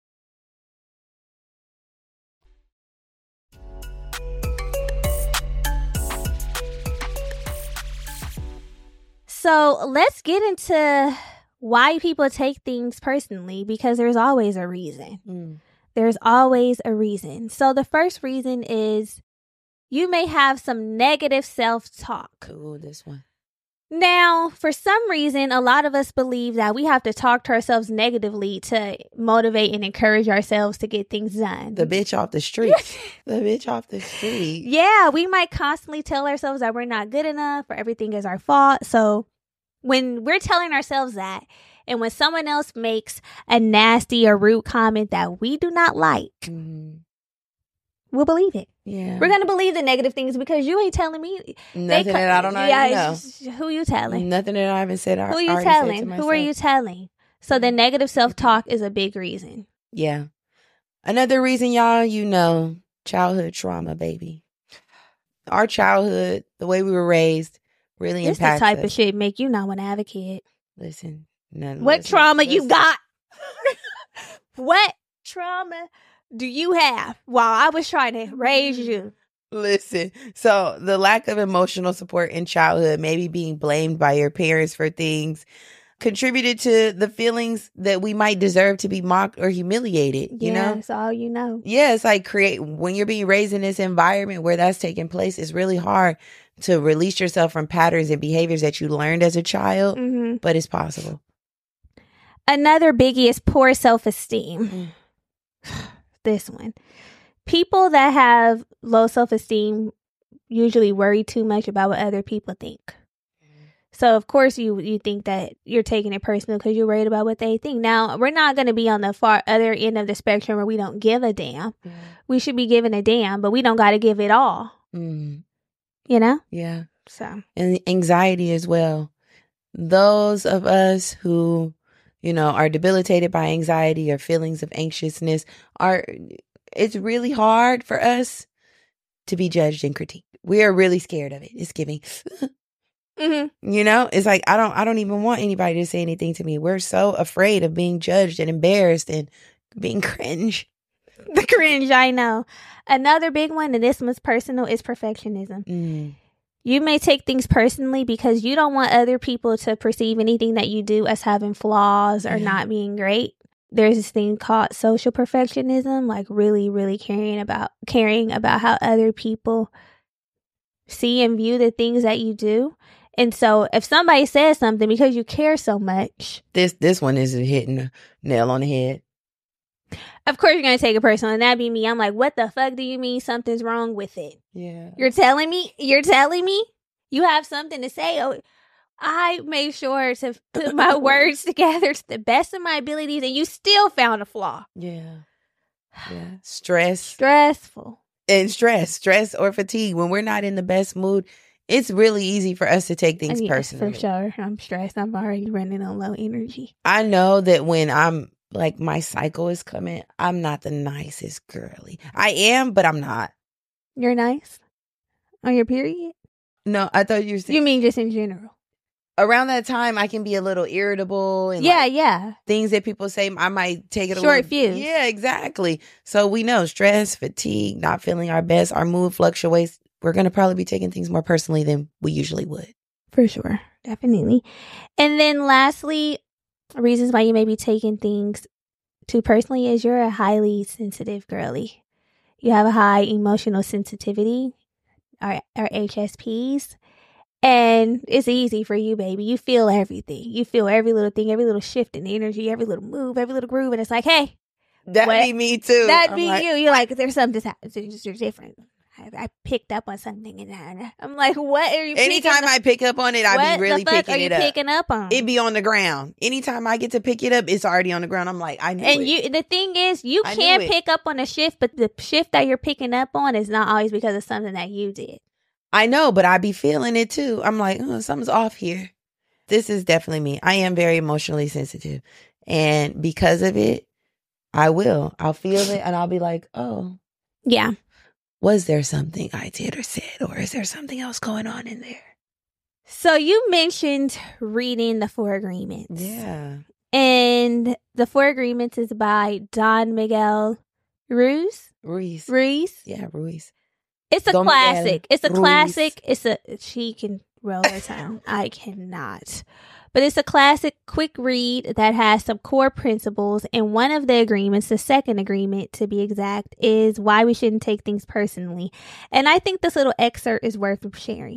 So let's get into why people take things personally, because there's always a reason. Mm. There's always a reason. So the first reason is you may have some negative self-talk. Ooh, this one. Now, for some reason, a lot of us believe that we have to talk to ourselves negatively to motivate and encourage ourselves to get things done. The bitch off the street. The bitch off the street. Yeah, we might constantly tell ourselves that we're not good enough or everything is our fault. So when we're telling ourselves that, and when someone else makes a nasty or rude comment that we do not like, mm-hmm. we'll believe it. Yeah, we're gonna believe the negative things because you ain't telling me nothing that I don't know. Yeah, know. Who you telling? Nothing that I haven't said. Who you telling? Who are you telling? So the negative self-talk is a big reason. Yeah, another reason, y'all. You know, childhood trauma, baby. Our childhood, the way we were raised, really this impacts the type us. of shit make you not want to have a kid. Listen, none. What listen, trauma listen. you got? What trauma do you have while I was trying to raise you? Listen, so the lack of emotional support in childhood, maybe being blamed by your parents for things, contributed to the feelings that we might deserve to be mocked or humiliated. You yeah, know, that's all you know. Yeah, it's like create when you're being raised in this environment where that's taking place. It's really hard to release yourself from patterns and behaviors that you learned as a child, mm-hmm. but it's possible. Another biggie is poor self-esteem. Mm. This one. People that have low self-esteem usually worry too much about what other people think. Mm. So, of course, you, you think that you're taking it personal because you're worried about what they think. Now, we're not going to be on the far other end of the spectrum where we don't give a damn. Mm. We should be giving a damn, but we don't got to give it all. Mm. You know? Yeah. So. And anxiety as well. Those of us who, you know, are debilitated by anxiety or feelings of anxiousness are, it's really hard for us to be judged and critiqued. We are really scared of it. It's giving, mm-hmm. you know, it's like, I don't, I don't even want anybody to say anything to me. We're so afraid of being judged and embarrassed and being cringe. The cringe, I know. Another big one, and this one's personal, is perfectionism. Mm. You may take things personally because you don't want other people to perceive anything that you do as having flaws or yeah. not being great. There's this thing called social perfectionism, like really, really caring about caring about how other people see and view the things that you do. And so if somebody says something because you care so much. This this one is hitting a nail on the head. Of course you're going to take it personal, and that'd be me. I'm like, what the fuck do you mean something's wrong with it? Yeah. You're telling me? You're telling me? You have something to say? Oh, I made sure to put my words together to the best of my abilities, and you still found a flaw. Yeah. Yeah. Stress. Stressful. And stress. Stress or fatigue. When we're not in the best mood, it's really easy for us to take things yes, personally. For sure. I'm stressed. I'm already running on low energy. I know that when I'm like my cycle is coming, I'm not the nicest girly. I am, but I'm not. You're nice? On your period? No, I thought you were saying. You mean just in general? Around that time, I can be a little irritable. And yeah, like yeah. Things that people say, I might take it a Short little. fuse. Yeah, exactly. So we know stress, fatigue, not feeling our best, our mood fluctuates. We're going to probably be taking things more personally than we usually would. For sure. Definitely. And then lastly, reasons why you may be taking things too personally is you're a highly sensitive girly. You have a high emotional sensitivity, or, or H S Ps, and it's easy for you, baby. You feel everything. You feel every little thing, every little shift in energy, every little move, every little groove, and it's like, hey. That'd what? be me too. That'd I'm be like, you. You're like, there's something that's you're different. I, I picked up on something in that. I'm like, what are you Anytime picking I pick up on it, I what be really the fuck picking are you it up. picking up on? It be on the ground. Anytime I get to pick it up, it's already on the ground. I'm like, I knew and it. you, the thing is, you I can knew it. pick up on a shift, but the shift that you're picking up on is not always because of something that you did. I know, but I be feeling it too. I'm like, oh, something's off here. This is definitely me. I am very emotionally sensitive. And because of it, I will. I'll feel it and I'll be like, oh. Yeah. Was there something I did or said, or is there something else going on in there? So you mentioned reading the Four Agreements. Yeah. And the Four Agreements is by Don Miguel Ruiz. Ruiz. Ruiz. Yeah, Ruiz. It's a Don classic. Miguel It's a Ruiz. classic. It's a, she can roll her tongue. I cannot. But it's a classic quick read that has some core principles. And one of the agreements, the second agreement to be exact, is why we shouldn't take things personally. And I think this little excerpt is worth sharing.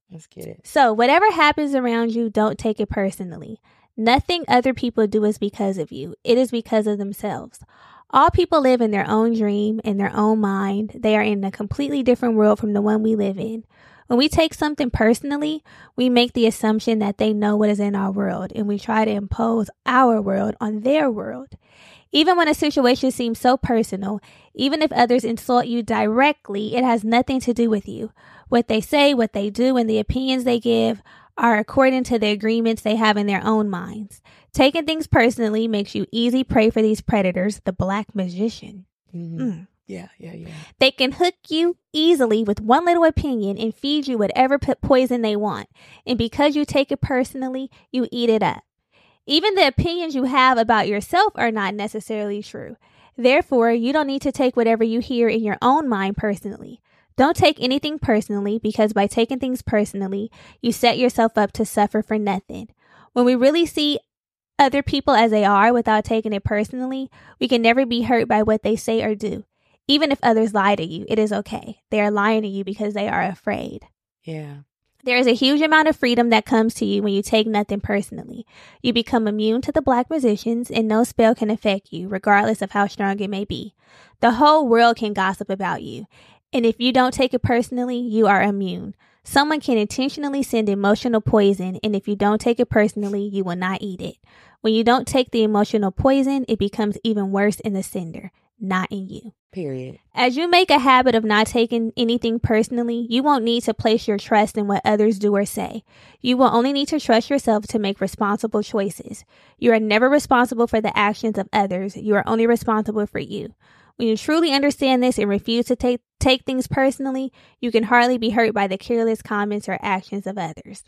Let's get it. So whatever happens around you, don't take it personally. Nothing other people do is because of you. It is because of themselves. All people live in their own dream, in their own mind. They are in a completely different world from the one we live in. When we take something personally, we make the assumption that they know what is in our world, and we try to impose our world on their world. Even when a situation seems so personal, even if others insult you directly, it has nothing to do with you. What they say, what they do, and the opinions they give are according to the agreements they have in their own minds. Taking things personally makes you easy prey for these predators, the black magician. Mm-hmm. Mm. Yeah, yeah, yeah. They can hook you easily with one little opinion and feed you whatever poison they want. And because you take it personally, you eat it up. Even the opinions you have about yourself are not necessarily true. Therefore, you don't need to take whatever you hear in your own mind personally. Don't take anything personally, because by taking things personally, you set yourself up to suffer for nothing. When we really see other people as they are without taking it personally, we can never be hurt by what they say or do. Even if others lie to you, it is okay. They are lying to you because they are afraid. Yeah. There is a huge amount of freedom that comes to you when you take nothing personally. You become immune to the black magicians, and no spell can affect you, regardless of how strong it may be. The whole world can gossip about you. And if you don't take it personally, you are immune. Someone can intentionally send emotional poison, and if you don't take it personally, you will not eat it. When you don't take the emotional poison, it becomes even worse in the sender, not in you. Period. As you make a habit of not taking anything personally, you won't need to place your trust in what others do or say. You will only need to trust yourself to make responsible choices. You are never responsible for the actions of others. You are only responsible for you. When you truly understand this and refuse to take, take things personally, you can hardly be hurt by the careless comments or actions of others.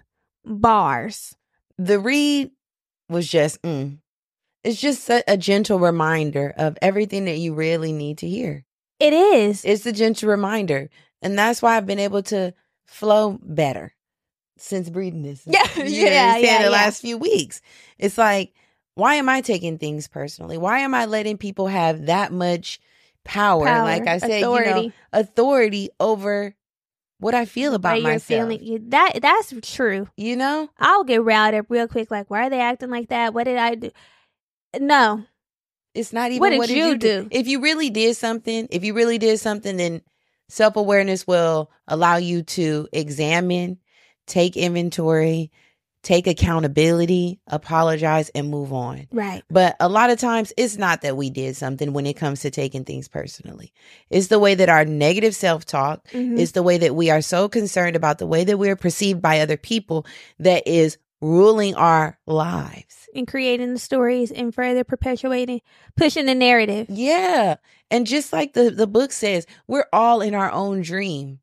Bars. The read was just, mm. It's just a, a gentle reminder of everything that you really need to hear. It is. It's a gentle reminder. And that's why I've been able to flow better since reading this. Yeah, you know yeah, yeah. The yeah. last few weeks. It's like, why am I taking things personally? Why am I letting people have that much power? Power, like I said, authority. you know, authority over what I feel about you're myself. Feeling, you, that that's true. You know? I'll get riled up real quick. Like, why are they acting like that? What did I do? No. It's not even what did, what did you, you do? do? If you really did something, if you really did something, then self-awareness will allow you to examine, take inventory, take accountability, apologize, and move on. Right. But a lot of times it's not that we did something when it comes to taking things personally. It's the way that our negative self-talk, Mm-hmm. it's the way that we are so concerned about the way that we're perceived by other people that is ruling our lives. And creating the stories and further perpetuating, pushing the narrative. Yeah. And just like the, the book says, we're all in our own dream.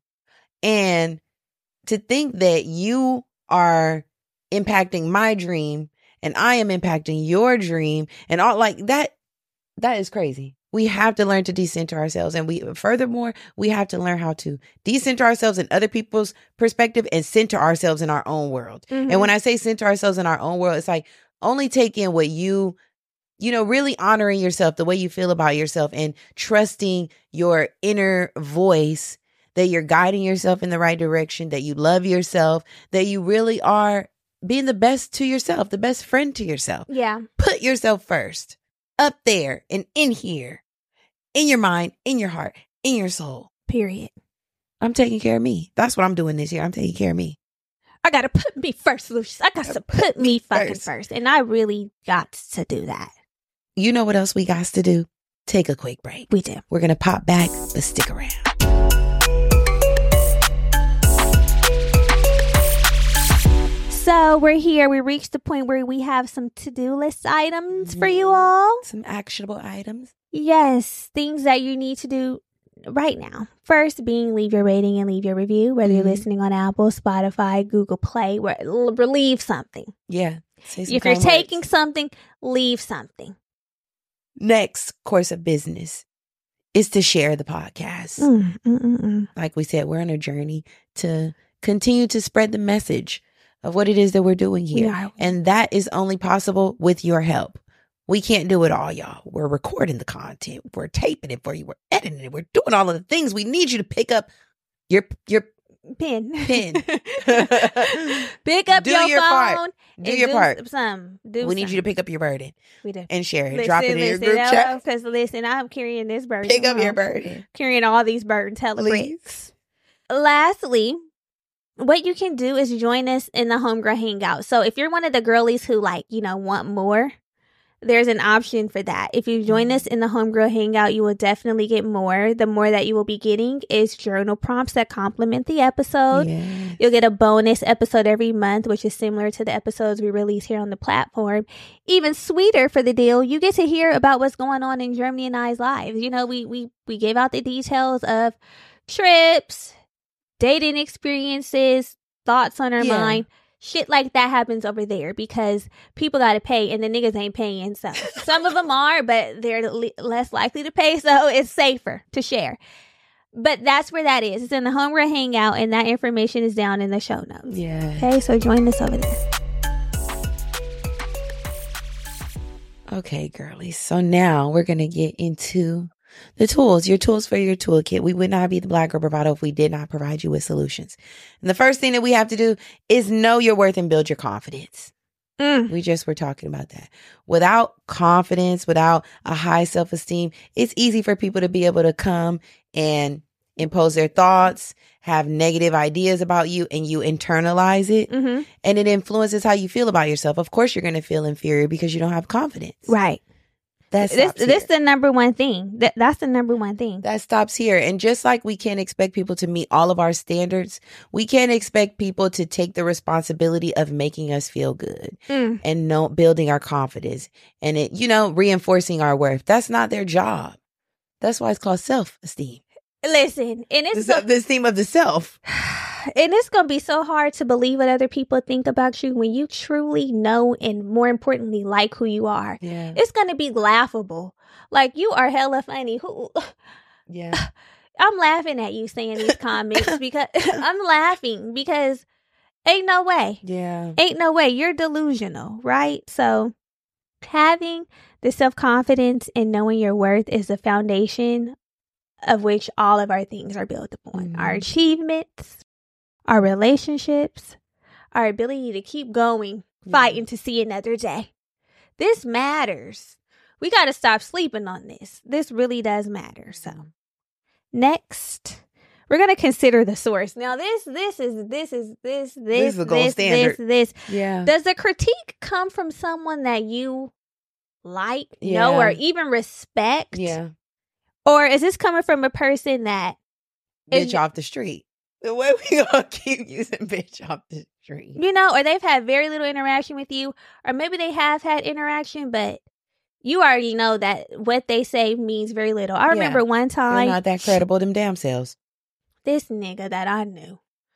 And to think that you are impacting my dream and I am impacting your dream and all like that, that is crazy. We have to learn to decenter ourselves. And we, furthermore, we have to learn how to decenter ourselves in other people's perspective and center ourselves in our own world. Mm-hmm. And when I say center ourselves in our own world, it's like only take in what you, you know, really honoring yourself, the way you feel about yourself and trusting your inner voice, that you're guiding yourself in the right direction, that you love yourself, that you really are being the best to yourself, the best friend to yourself. Yeah. Put yourself first. Up there and in here, in your mind, in your heart, in your soul. Period. I'm taking care of me. That's what I'm doing this year. I'm taking care of me. I got to put me first, Lucius. I got to put me fucking first. first. And I really got to do that. You know what else we got to do? Take a quick break. We do. We're going to pop back, but stick around. So we're here. We reached the point where we have some to-do list items for you all. Some actionable items. Yes, things that you need to do right now. First being leave your rating and leave your review, whether Mm-hmm. you're listening on Apple, Spotify, Google Play, where leave something. Yeah. Say some If you're kind taking words. something, leave something. Next course of business is to share the podcast. Mm, mm, mm, mm. Like we said, we're on a journey to continue to spread the message of what it is that we're doing here. We are. And that is only possible with your help. We can't do it all, y'all. We're recording the content. We're taping it for you. We're editing it. We're doing all of the things. We need you to pick up your your Pen. Pen. Pick up do your, your phone. part. Do your do part. Some. Do we need some. you to pick up your burden. We do. And share it. Listen, Drop it in listen, your group chat. Because listen, I'm carrying this burden. Pick up home. your burden. Carrying all these burdens. Hella Please. bricks. Lastly, what you can do is join us in the Homegirl Hangout. So if you're one of the girlies who like, you know, want more, there's an option for that. If you join us in the Homegirl Hangout, you will definitely get more. The more that you will be getting is journal prompts that complement the episode. Yes. You'll get a bonus episode every month, which is similar to the episodes we release here on the platform. Even sweeter for the deal, you get to hear about what's going on in Germany and I's lives. You know, we we we gave out the details of trips, dating experiences, thoughts on our Yeah. mind. Shit like that happens over there because people got to pay and the niggas ain't paying. So some of them are, but they're le- less likely to pay. So it's safer to share. But that's where that is. It's in the Homegirl Hangout, and that information is down in the show notes. Yeah. Okay, so join us over there. Okay, girlies. So now we're going to get into the tools, your tools for your toolkit. We would not be the Black Girl Bravado if we did not provide you with solutions. And the first thing that we have to do is know your worth and build your confidence. Mm. We just were talking about that. Without confidence, without a high self-esteem, it's easy for people to be able to come and impose their thoughts, have negative ideas about you, and you internalize it. Mm-hmm. And it influences how you feel about yourself. Of course, you're going to feel inferior because you don't have confidence. Right. That This stops this here. the number one thing. That that's the number one thing. That stops here. And just like we can't expect people to meet all of our standards, we can't expect people to take the responsibility of making us feel good Mm. and know, building our confidence and it, you know, reinforcing our worth. That's not their job. That's why it's called self-esteem. Listen, and it's The, the esteem of the self. and it's gonna be so hard to believe what other people think about you when you truly know and more importantly like who you are. Yeah. It's gonna be laughable. Like, you are hella funny. Who Yeah. I'm laughing at you saying these comments because I'm laughing because ain't no way. Yeah. Ain't no way. You're delusional, right? So having the self-confidence and knowing your worth is the foundation of which all of our things are built upon. Mhm. Our achievements, our relationships, our ability to keep going, fighting to see another day. This matters. We got to stop sleeping on this. This really does matter. So next, we're going to consider the source. Now this, this is, this is, this, this, is the gold this, standard. this, this. Yeah. Does the critique come from someone that you like, Yeah. know, or even respect? Yeah. Or is this coming from a person that Bitch is, off the street. The way we all keep using bitch off the street. you know, or they've had very little interaction with you, or maybe they have had interaction, but you already know that what they say means very little. I remember Yeah. one They're time, not that credible, them damn selves. this nigga that I knew,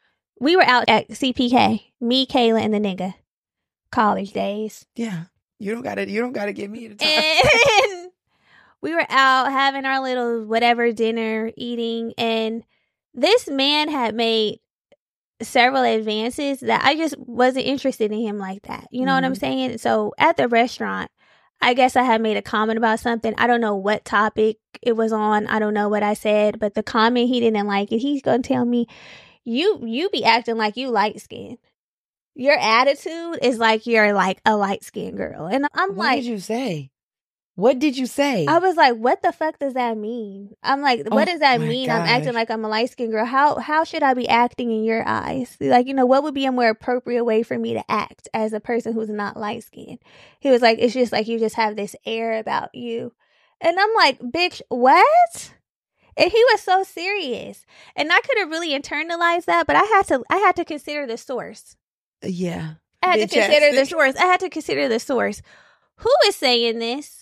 we were out at C P K, me, Kayla, and the nigga, college days. Yeah. You don't gotta you don't gotta give me the time. And we were out having our little whatever dinner, eating, and this man had made several advances that I just wasn't interested in him like that. You know what I'm Mhm. saying? So at the restaurant, I guess I had made a comment about something. I don't know what topic it was on. I don't know what I said, but the comment, he didn't like it. He's gonna tell me, you you be acting like you light skinned. Your attitude is like you're like a light skinned girl. And I'm What like, did you say? What did you say? I was like, what the fuck does that mean? I'm like, what Oh does that my mean? I'm acting gosh. like I'm a light skinned girl. How how should I be acting in your eyes? Like, you know, what would be a more appropriate way for me to act as a person who's not light skinned? He was like, it's just like you just have this air about you. And I'm like, bitch, what? And he was so serious. And I could have really internalized that, but I had to I had to consider the source. Yeah. I had Bitch to consider ass the nigga. source. I had to consider the source. Who is saying this?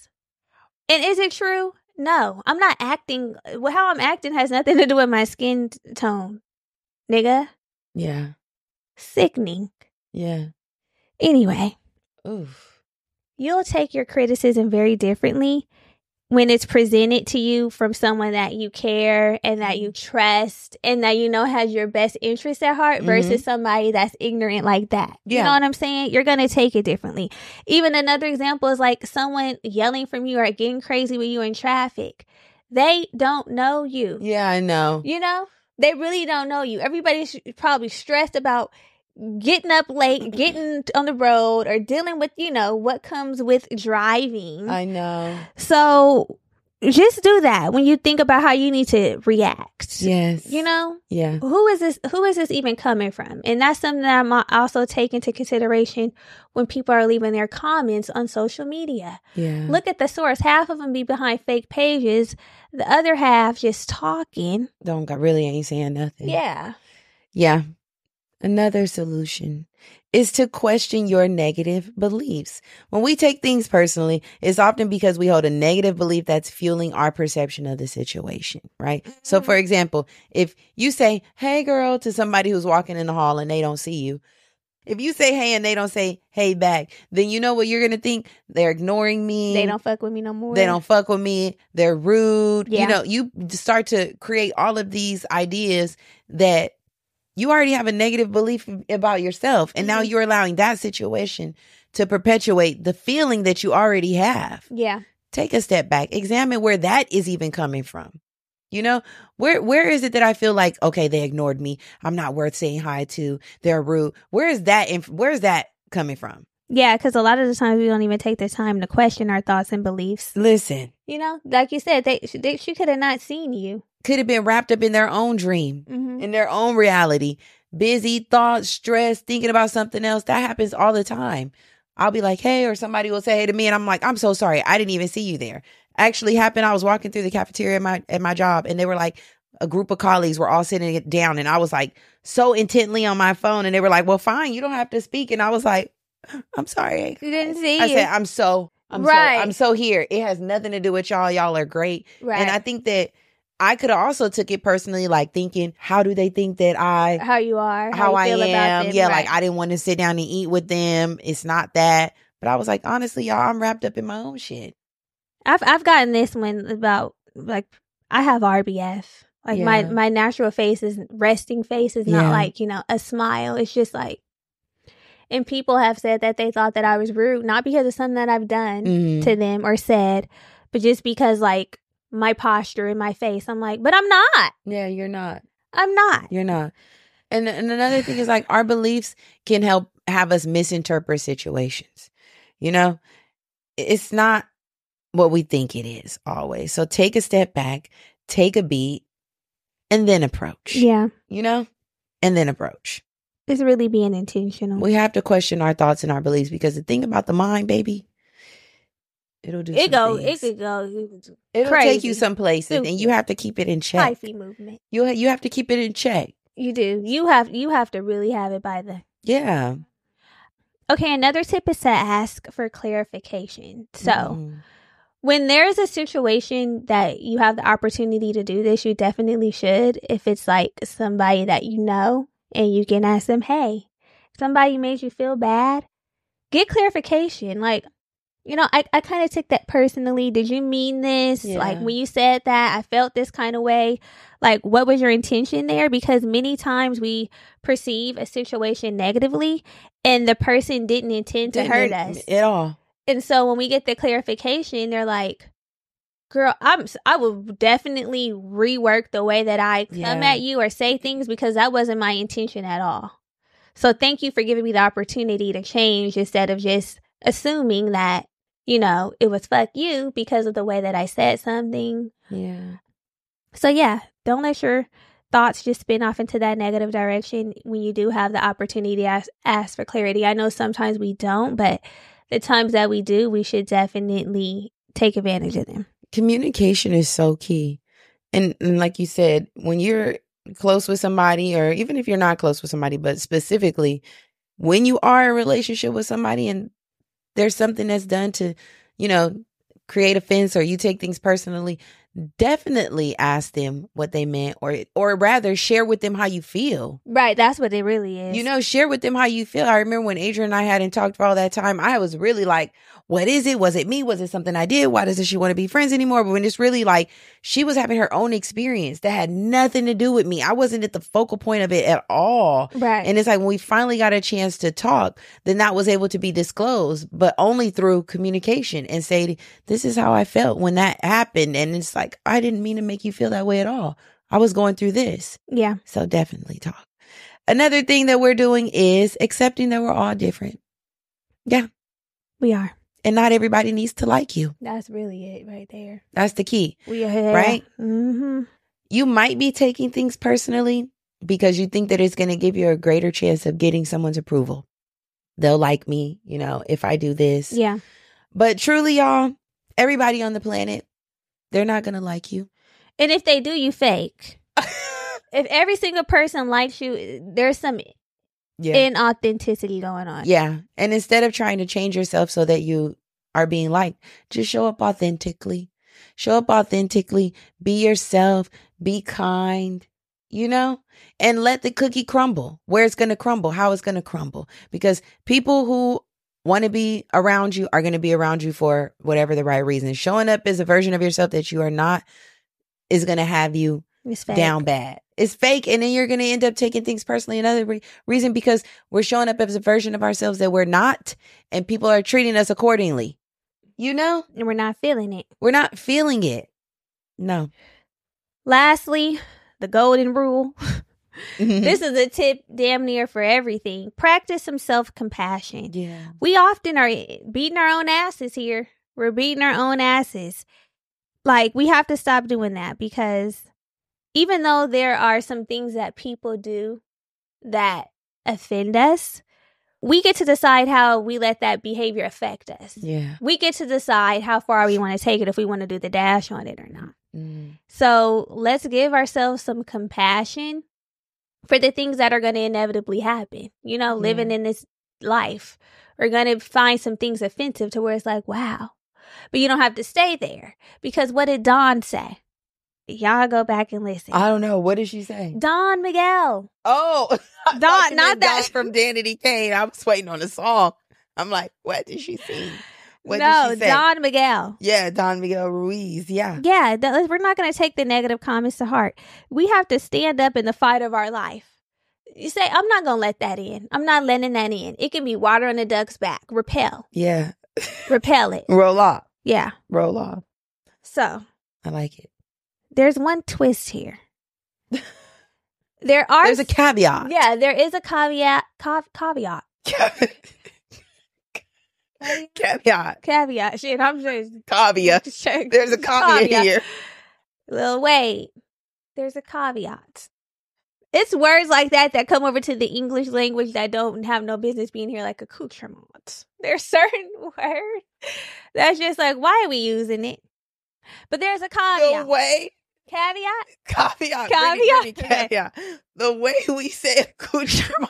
And is it true? No, I'm not acting. Well, how I'm acting has nothing to do with my skin t- tone, nigga. Yeah. Sickening. Yeah. Anyway, Oof. you'll take your criticism very differently when it's presented to you from someone that you care and that you trust and that you know has your best interest at heart versus somebody that's ignorant like that. You Yeah. know what I'm saying? You're going to take it differently. Even another example is like someone yelling from you or getting crazy with you in traffic. They don't know you. Yeah, I know. You know? They really don't know you. Everybody's probably stressed about getting up late, getting on the road, or dealing with, you know, what comes with driving. I know. So just do that when you think about how you need to react. Yes. You know? Yeah. Who is this? Who is this even coming from? And that's something that I'm also take into consideration when people are leaving their comments on social media. Yeah. Look at the source. Half of them be behind fake pages. The other half just talking. Don't got really ain't saying nothing. Yeah. Yeah. Another solution is to question your negative beliefs. When we take things personally, it's often because we hold a negative belief that's fueling our perception of the situation, right? Mm-hmm. So for example, if you say, hey girl, to somebody who's walking in the hall and they don't see you, if you say hey and they don't say hey back, then you know what you're going to think? They're ignoring me. They don't fuck with me no more. They don't fuck with me. They're rude. Yeah. You know, you start to create all of these ideas that you already have a negative belief about yourself. And mm-hmm. now you're allowing that situation to perpetuate the feeling that you already have. Yeah. Take a step back. Examine where that is even coming from. You know, where where is it that I feel like, okay, they ignored me. I'm not worth saying hi to. They're rude. Where is that? Inf- where is that coming from? Yeah, because a lot of the times we don't even take the time to question our thoughts and beliefs. Listen. You know, like you said, they, they she could have not seen you. Could have been wrapped up in their own dream, mm-hmm. in their own reality. Busy, thoughts, stress, thinking about something else. That happens all the time. I'll be like, hey, or somebody will say hey to me and I'm like, I'm so sorry. I didn't even see you there. Actually happened. I was walking through the cafeteria at my, at my job and they were like, a group of colleagues were all sitting down and I was like so intently on my phone and they were like, well, fine, you don't have to speak. And I was like, I'm sorry. You didn't see I you. said, I'm so, I'm right. so, I'm so here. It has nothing to do with y'all. Y'all are great. Right. And I think that I could have also took it personally, like thinking, how do they think that I, how you are, how, how you I feel am. About them, yeah. right. Like I didn't want to sit down and eat with them. It's not that. But I was like, honestly, y'all, I'm wrapped up in my own shit. I've, I've gotten this one about like, I have R B F. Like yeah. my, my natural face is resting face is not yeah. like, you know, a smile. It's just like, and people have said that they thought that I was rude, not because of something that I've done mm-hmm. to them or said, but just because like my posture in my face. I'm like, but I'm not. Yeah, you're not. I'm not. You're not. And, and another thing is like our beliefs can help have us misinterpret situations. You know, it's not what we think it is always. So take a step back, take a beat, and then approach. Yeah. You know, and then approach. It's really being intentional. We have to question our thoughts and our beliefs because the thing about the mind, baby, it'll do. It go. Things. It could go. It'll crazy. take you some places, and you have to keep it in check. Hyphy movement. You you have to keep it in check. You do. You have you have to really have it by the. Yeah. Okay. Another tip is to ask for clarification. So. Mm. When there's a situation that you have the opportunity to do this, you definitely should. If it's like somebody that you know and you can ask them, hey, somebody made you feel bad, get clarification. Like, you know, I, I kind of took that personally. Did you mean this? Yeah. Like when you said that, I felt this kind of way. Like, what was your intention there? Because many times we perceive a situation negatively and the person didn't intend to didn't hurt us at all. And so when we get the clarification, they're like, girl, I'm, I will definitely rework the way that I come yeah. at you or say things because that wasn't my intention at all. So thank you for giving me the opportunity to change instead of just assuming that, you know, it was fuck you because of the way that I said something. Yeah. So yeah, don't let your thoughts just spin off into that negative direction when you do have the opportunity to ask, ask for clarity. I know sometimes we don't, but the times that we do, we should definitely take advantage of them. Communication is so key. And, and like you said, when you're close with somebody, or even if you're not close with somebody, but specifically when you are in a relationship with somebody and there's something that's done to, you know, create offense or you take things personally, definitely ask them what they meant or or rather share with them how you feel. Right. That's what it really is. You know, share with them how you feel. I remember when Adrian and I hadn't talked for all that time, I was really like, what is it? Was it me? Was it something I did? Why doesn't she want to be friends anymore? But when it's really like she was having her own experience that had nothing to do with me. I wasn't at the focal point of it at all. Right. And it's like when we finally got a chance to talk, then that was able to be disclosed, but only through communication and say, this is how I felt when that happened. And it's like, I didn't mean to make you feel that way at all. I was going through this. Yeah. So definitely talk. Another thing that we're doing is accepting that we're all different. Yeah. We are. And not everybody needs to like you. That's really it right there. That's the key. We are. Right? Mm-hmm. You might be taking things personally because you think that it's going to give you a greater chance of getting someone's approval. They'll like me, you know, if I do this. Yeah. But truly, y'all, everybody on the planet, they're not going to like you. And if they do, you fake. If every single person likes you, there's some yeah. inauthenticity going on. Yeah. And instead of trying to change yourself so that you are being liked, just show up authentically. Show up authentically. Be yourself. Be kind. You know, and let the cookie crumble where it's going to crumble, how it's going to crumble, because people who want to be around you are going to be around you for whatever the right reason. Showing up as a version of yourself that you are not is going to have you down bad. It's fake. And then you're going to end up taking things personally. Another re- reason, because we're showing up as a version of ourselves that we're not, and people are treating us accordingly. You know, and we're not feeling it. We're not feeling it. No. Lastly, the golden rule. This is a tip damn near for everything. Practice some self-compassion. Yeah. We often are beating our own asses here. We're beating our own asses. Like, we have to stop doing that, because even though there are some things that people do that offend us, we get to decide how we let that behavior affect us. Yeah. We get to decide how far we want to take it, if we want to do the dash on it or not. Mm. So let's give ourselves some compassion for the things that are going to inevitably happen. You know, Yeah. living in this life, we're going to find some things offensive to where it's like, wow. But you don't have to stay there, because what did Dawn say? Y'all go back and listen. I don't know. What did she say? Don Miguel. Oh, Don, not that. Don from Danity Kane. I was waiting on the song. I'm like, what did she sing? What no, did she say? Don Miguel. Yeah, Don Miguel Ruiz. Yeah. Yeah, th- we're not going to take the negative comments to heart. We have to stand up in the fight of our life. You say, I'm not going to let that in. I'm not letting that in. It can be water on the duck's back. Repel. Yeah. Repel it. Roll off. Yeah. Roll off. So. I like it. There's one twist here. There are. There's a caveat. Yeah, there is a caveat. Cav- caveat. Caveat. Caveat. Shit, I'm just. Caveat. There's a caveat, caveat here. Lil Wade. There's a caveat. It's words like that that come over to the English language that don't have no business being here, like accoutrement. There's certain words that's just like, why are we using it? But there's a caveat. The way. Caveat? Caveat. Caveat. Bring it, bring it, caveat. Okay. The way we say accoutrement.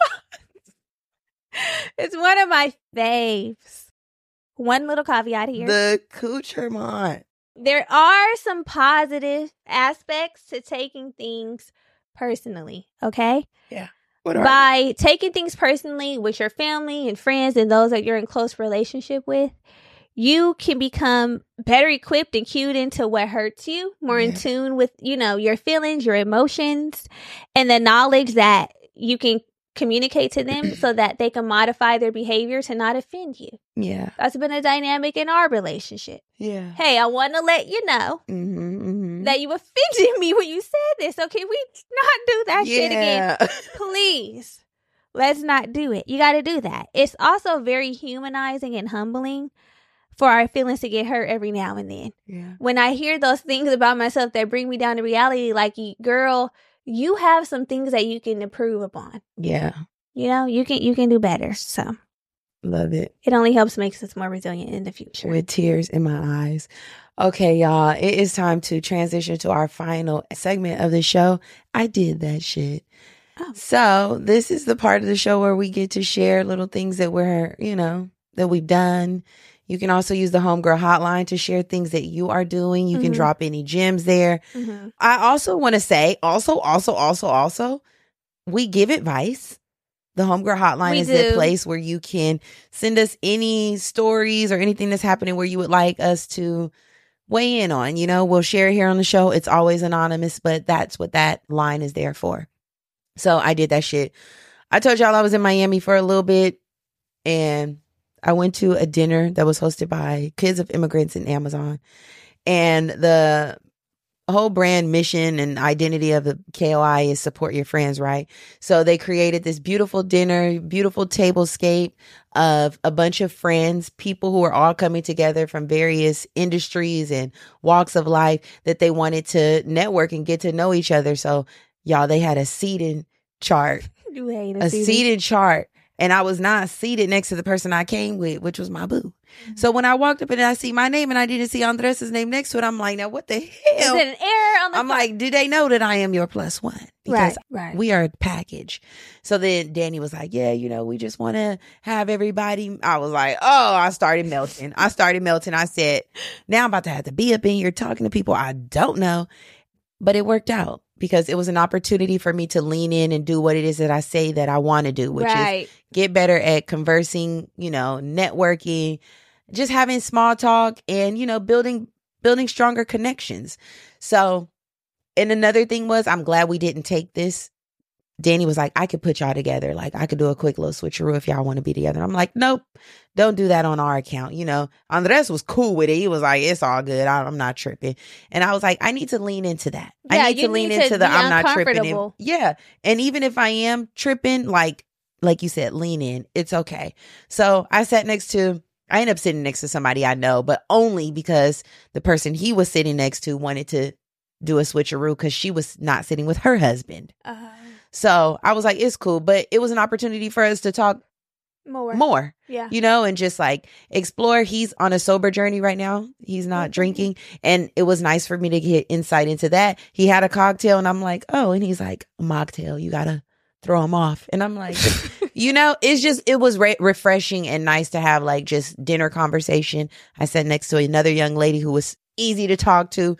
It's one of my faves. One little caveat here. The accoutrement. There are some positive aspects to taking things personally, okay? Yeah. What are By they? taking things personally with your family and friends and those that you're in close relationship with, you can become better equipped and cued into what hurts you, more yeah. in tune with, you know, your feelings, your emotions, and the knowledge that you can communicate to them so that they can modify their behavior to not offend you. Yeah. That's been a dynamic in our relationship. Yeah. Hey, I want to let you know mm-hmm, mm-hmm. that you offended me when you said this. So can we not do that yeah. shit again? Please. Let's not do it. You got to do that. It's also very humanizing and humbling for our feelings to get hurt every now and then. Yeah. When I hear those things about myself that bring me down to reality, like, girl, you have some things that you can improve upon. Yeah. You know, you can you can do better. So love it. It only helps makes us more resilient in the future. With tears in my eyes. Okay, y'all. It is time to transition to our final segment of the show. I did that shit. Oh. So this is the part of the show where we get to share little things that we're, you know, that we've done. You can also use the Homegirl Hotline to share things that you are doing. You mm-hmm. can drop any gems there. Mm-hmm. I also want to say, also, also, also, also, we give advice. The Homegirl Hotline we is do. the place where you can send us any stories or anything that's happening where you would like us to weigh in on. You know, we'll share it here on the show. It's always anonymous, but that's what that line is there for. So I did that shit. I told y'all I was in Miami for a little bit, and I went to a dinner that was hosted by Kids of Immigrants in Amazon. And the whole brand mission and identity of the K O I is support your friends, right? So they created this beautiful dinner, beautiful tablescape of a bunch of friends, people who are all coming together from various industries and walks of life that they wanted to network and get to know each other. So y'all, they had a seating chart, You hate a a seating. seating chart. And I was not seated next to the person I came with, which was my boo. Mm-hmm. So when I walked up and I see my name and I didn't see Andres' name next to it, I'm like, now what the hell? Is it an error on the I'm phone? like, do they know that I am your plus one? Because Right, right. we are a package. So then Danny was like, yeah, you know, we just want to have everybody. I was like, oh, I started melting. I started melting. I said, now I'm about to have to be up in here talking to people I don't know. But it worked out because it was an opportunity for me to lean in and do what it is that I say that I want to do, which Right. is get better at conversing, you know, networking, just having small talk and, you know, building, building stronger connections. So, and another thing was, I'm glad we didn't take this. Danny was like, I could put y'all together. Like, I could do a quick little switcheroo if y'all want to be together. And I'm like, nope, don't do that on our account. You know, Andres was cool with it. He was like, it's all good. I, I'm not tripping. And I was like, I need to lean into that. Yeah, I need you to lean need to into the be I'm not tripping. And, uncomfortable. yeah. And even if I am tripping, like, like you said, lean in. It's okay. So I sat next to, I ended up sitting next to somebody I know, but only because the person he was sitting next to wanted to do a switcheroo because she was not sitting with her husband. Uh, So I was like, it's cool. But it was an opportunity for us to talk more. more, Yeah. you know, and just like explore. He's on a sober journey right now. He's not Mhm. drinking. And it was nice for me to get insight into that. He had a cocktail and I'm like, oh, and he's like, a mocktail. You got to throw him off. And I'm like, you know, it's just, it was re- refreshing and nice to have like just dinner conversation. I sat next to another young lady who was easy to talk to.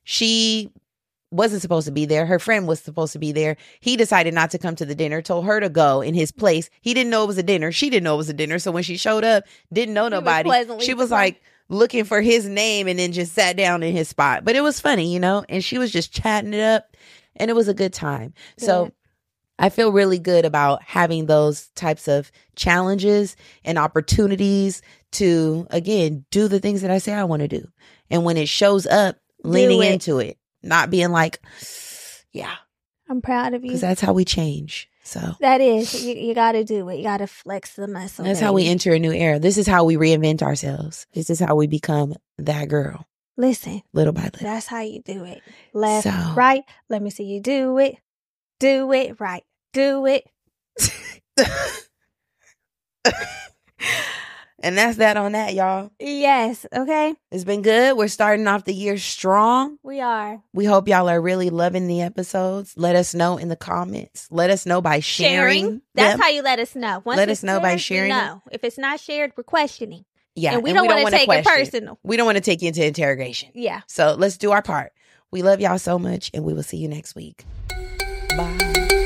She wasn't supposed to be there. Her friend was supposed to be there. He decided not to come to the dinner, told her to go in his place. He didn't know it was a dinner. She didn't know it was a dinner. So when she showed up, didn't know was nobody. pleasantly She was surprised. like looking for his name and then just sat down in his spot. But it was funny, you know, and she was just chatting it up and it was a good time. So Good. I feel really good about having those types of challenges and opportunities to, again, do the things that I say I want to do. And when it shows up, leaning it. into it, not being like, yeah, I'm proud of you. because that's how we change. So That is. You, you got to do it. You got to flex the muscle. that's how we baby. enter a new era. This is how we reinvent ourselves. This is how we become that girl, Listen, little by little. that's how you do it. Left, So- right. Let me see you do it. Do it right. Do it. And that's that on that, y'all. Yes. Okay. It's been good. We're starting off the year strong. We are. We hope y'all are really loving the episodes. Let us know in the comments. Let us know by sharing. That's them. how you let us know. Once Let it's us know by shared, you sharing it. know. If it's not shared, we're questioning. Yeah, and we don't want to wanna take it question. personal. We don't want to take you into interrogation. Yeah. So let's do our part. We love y'all so much, and we will see you next week. Bye.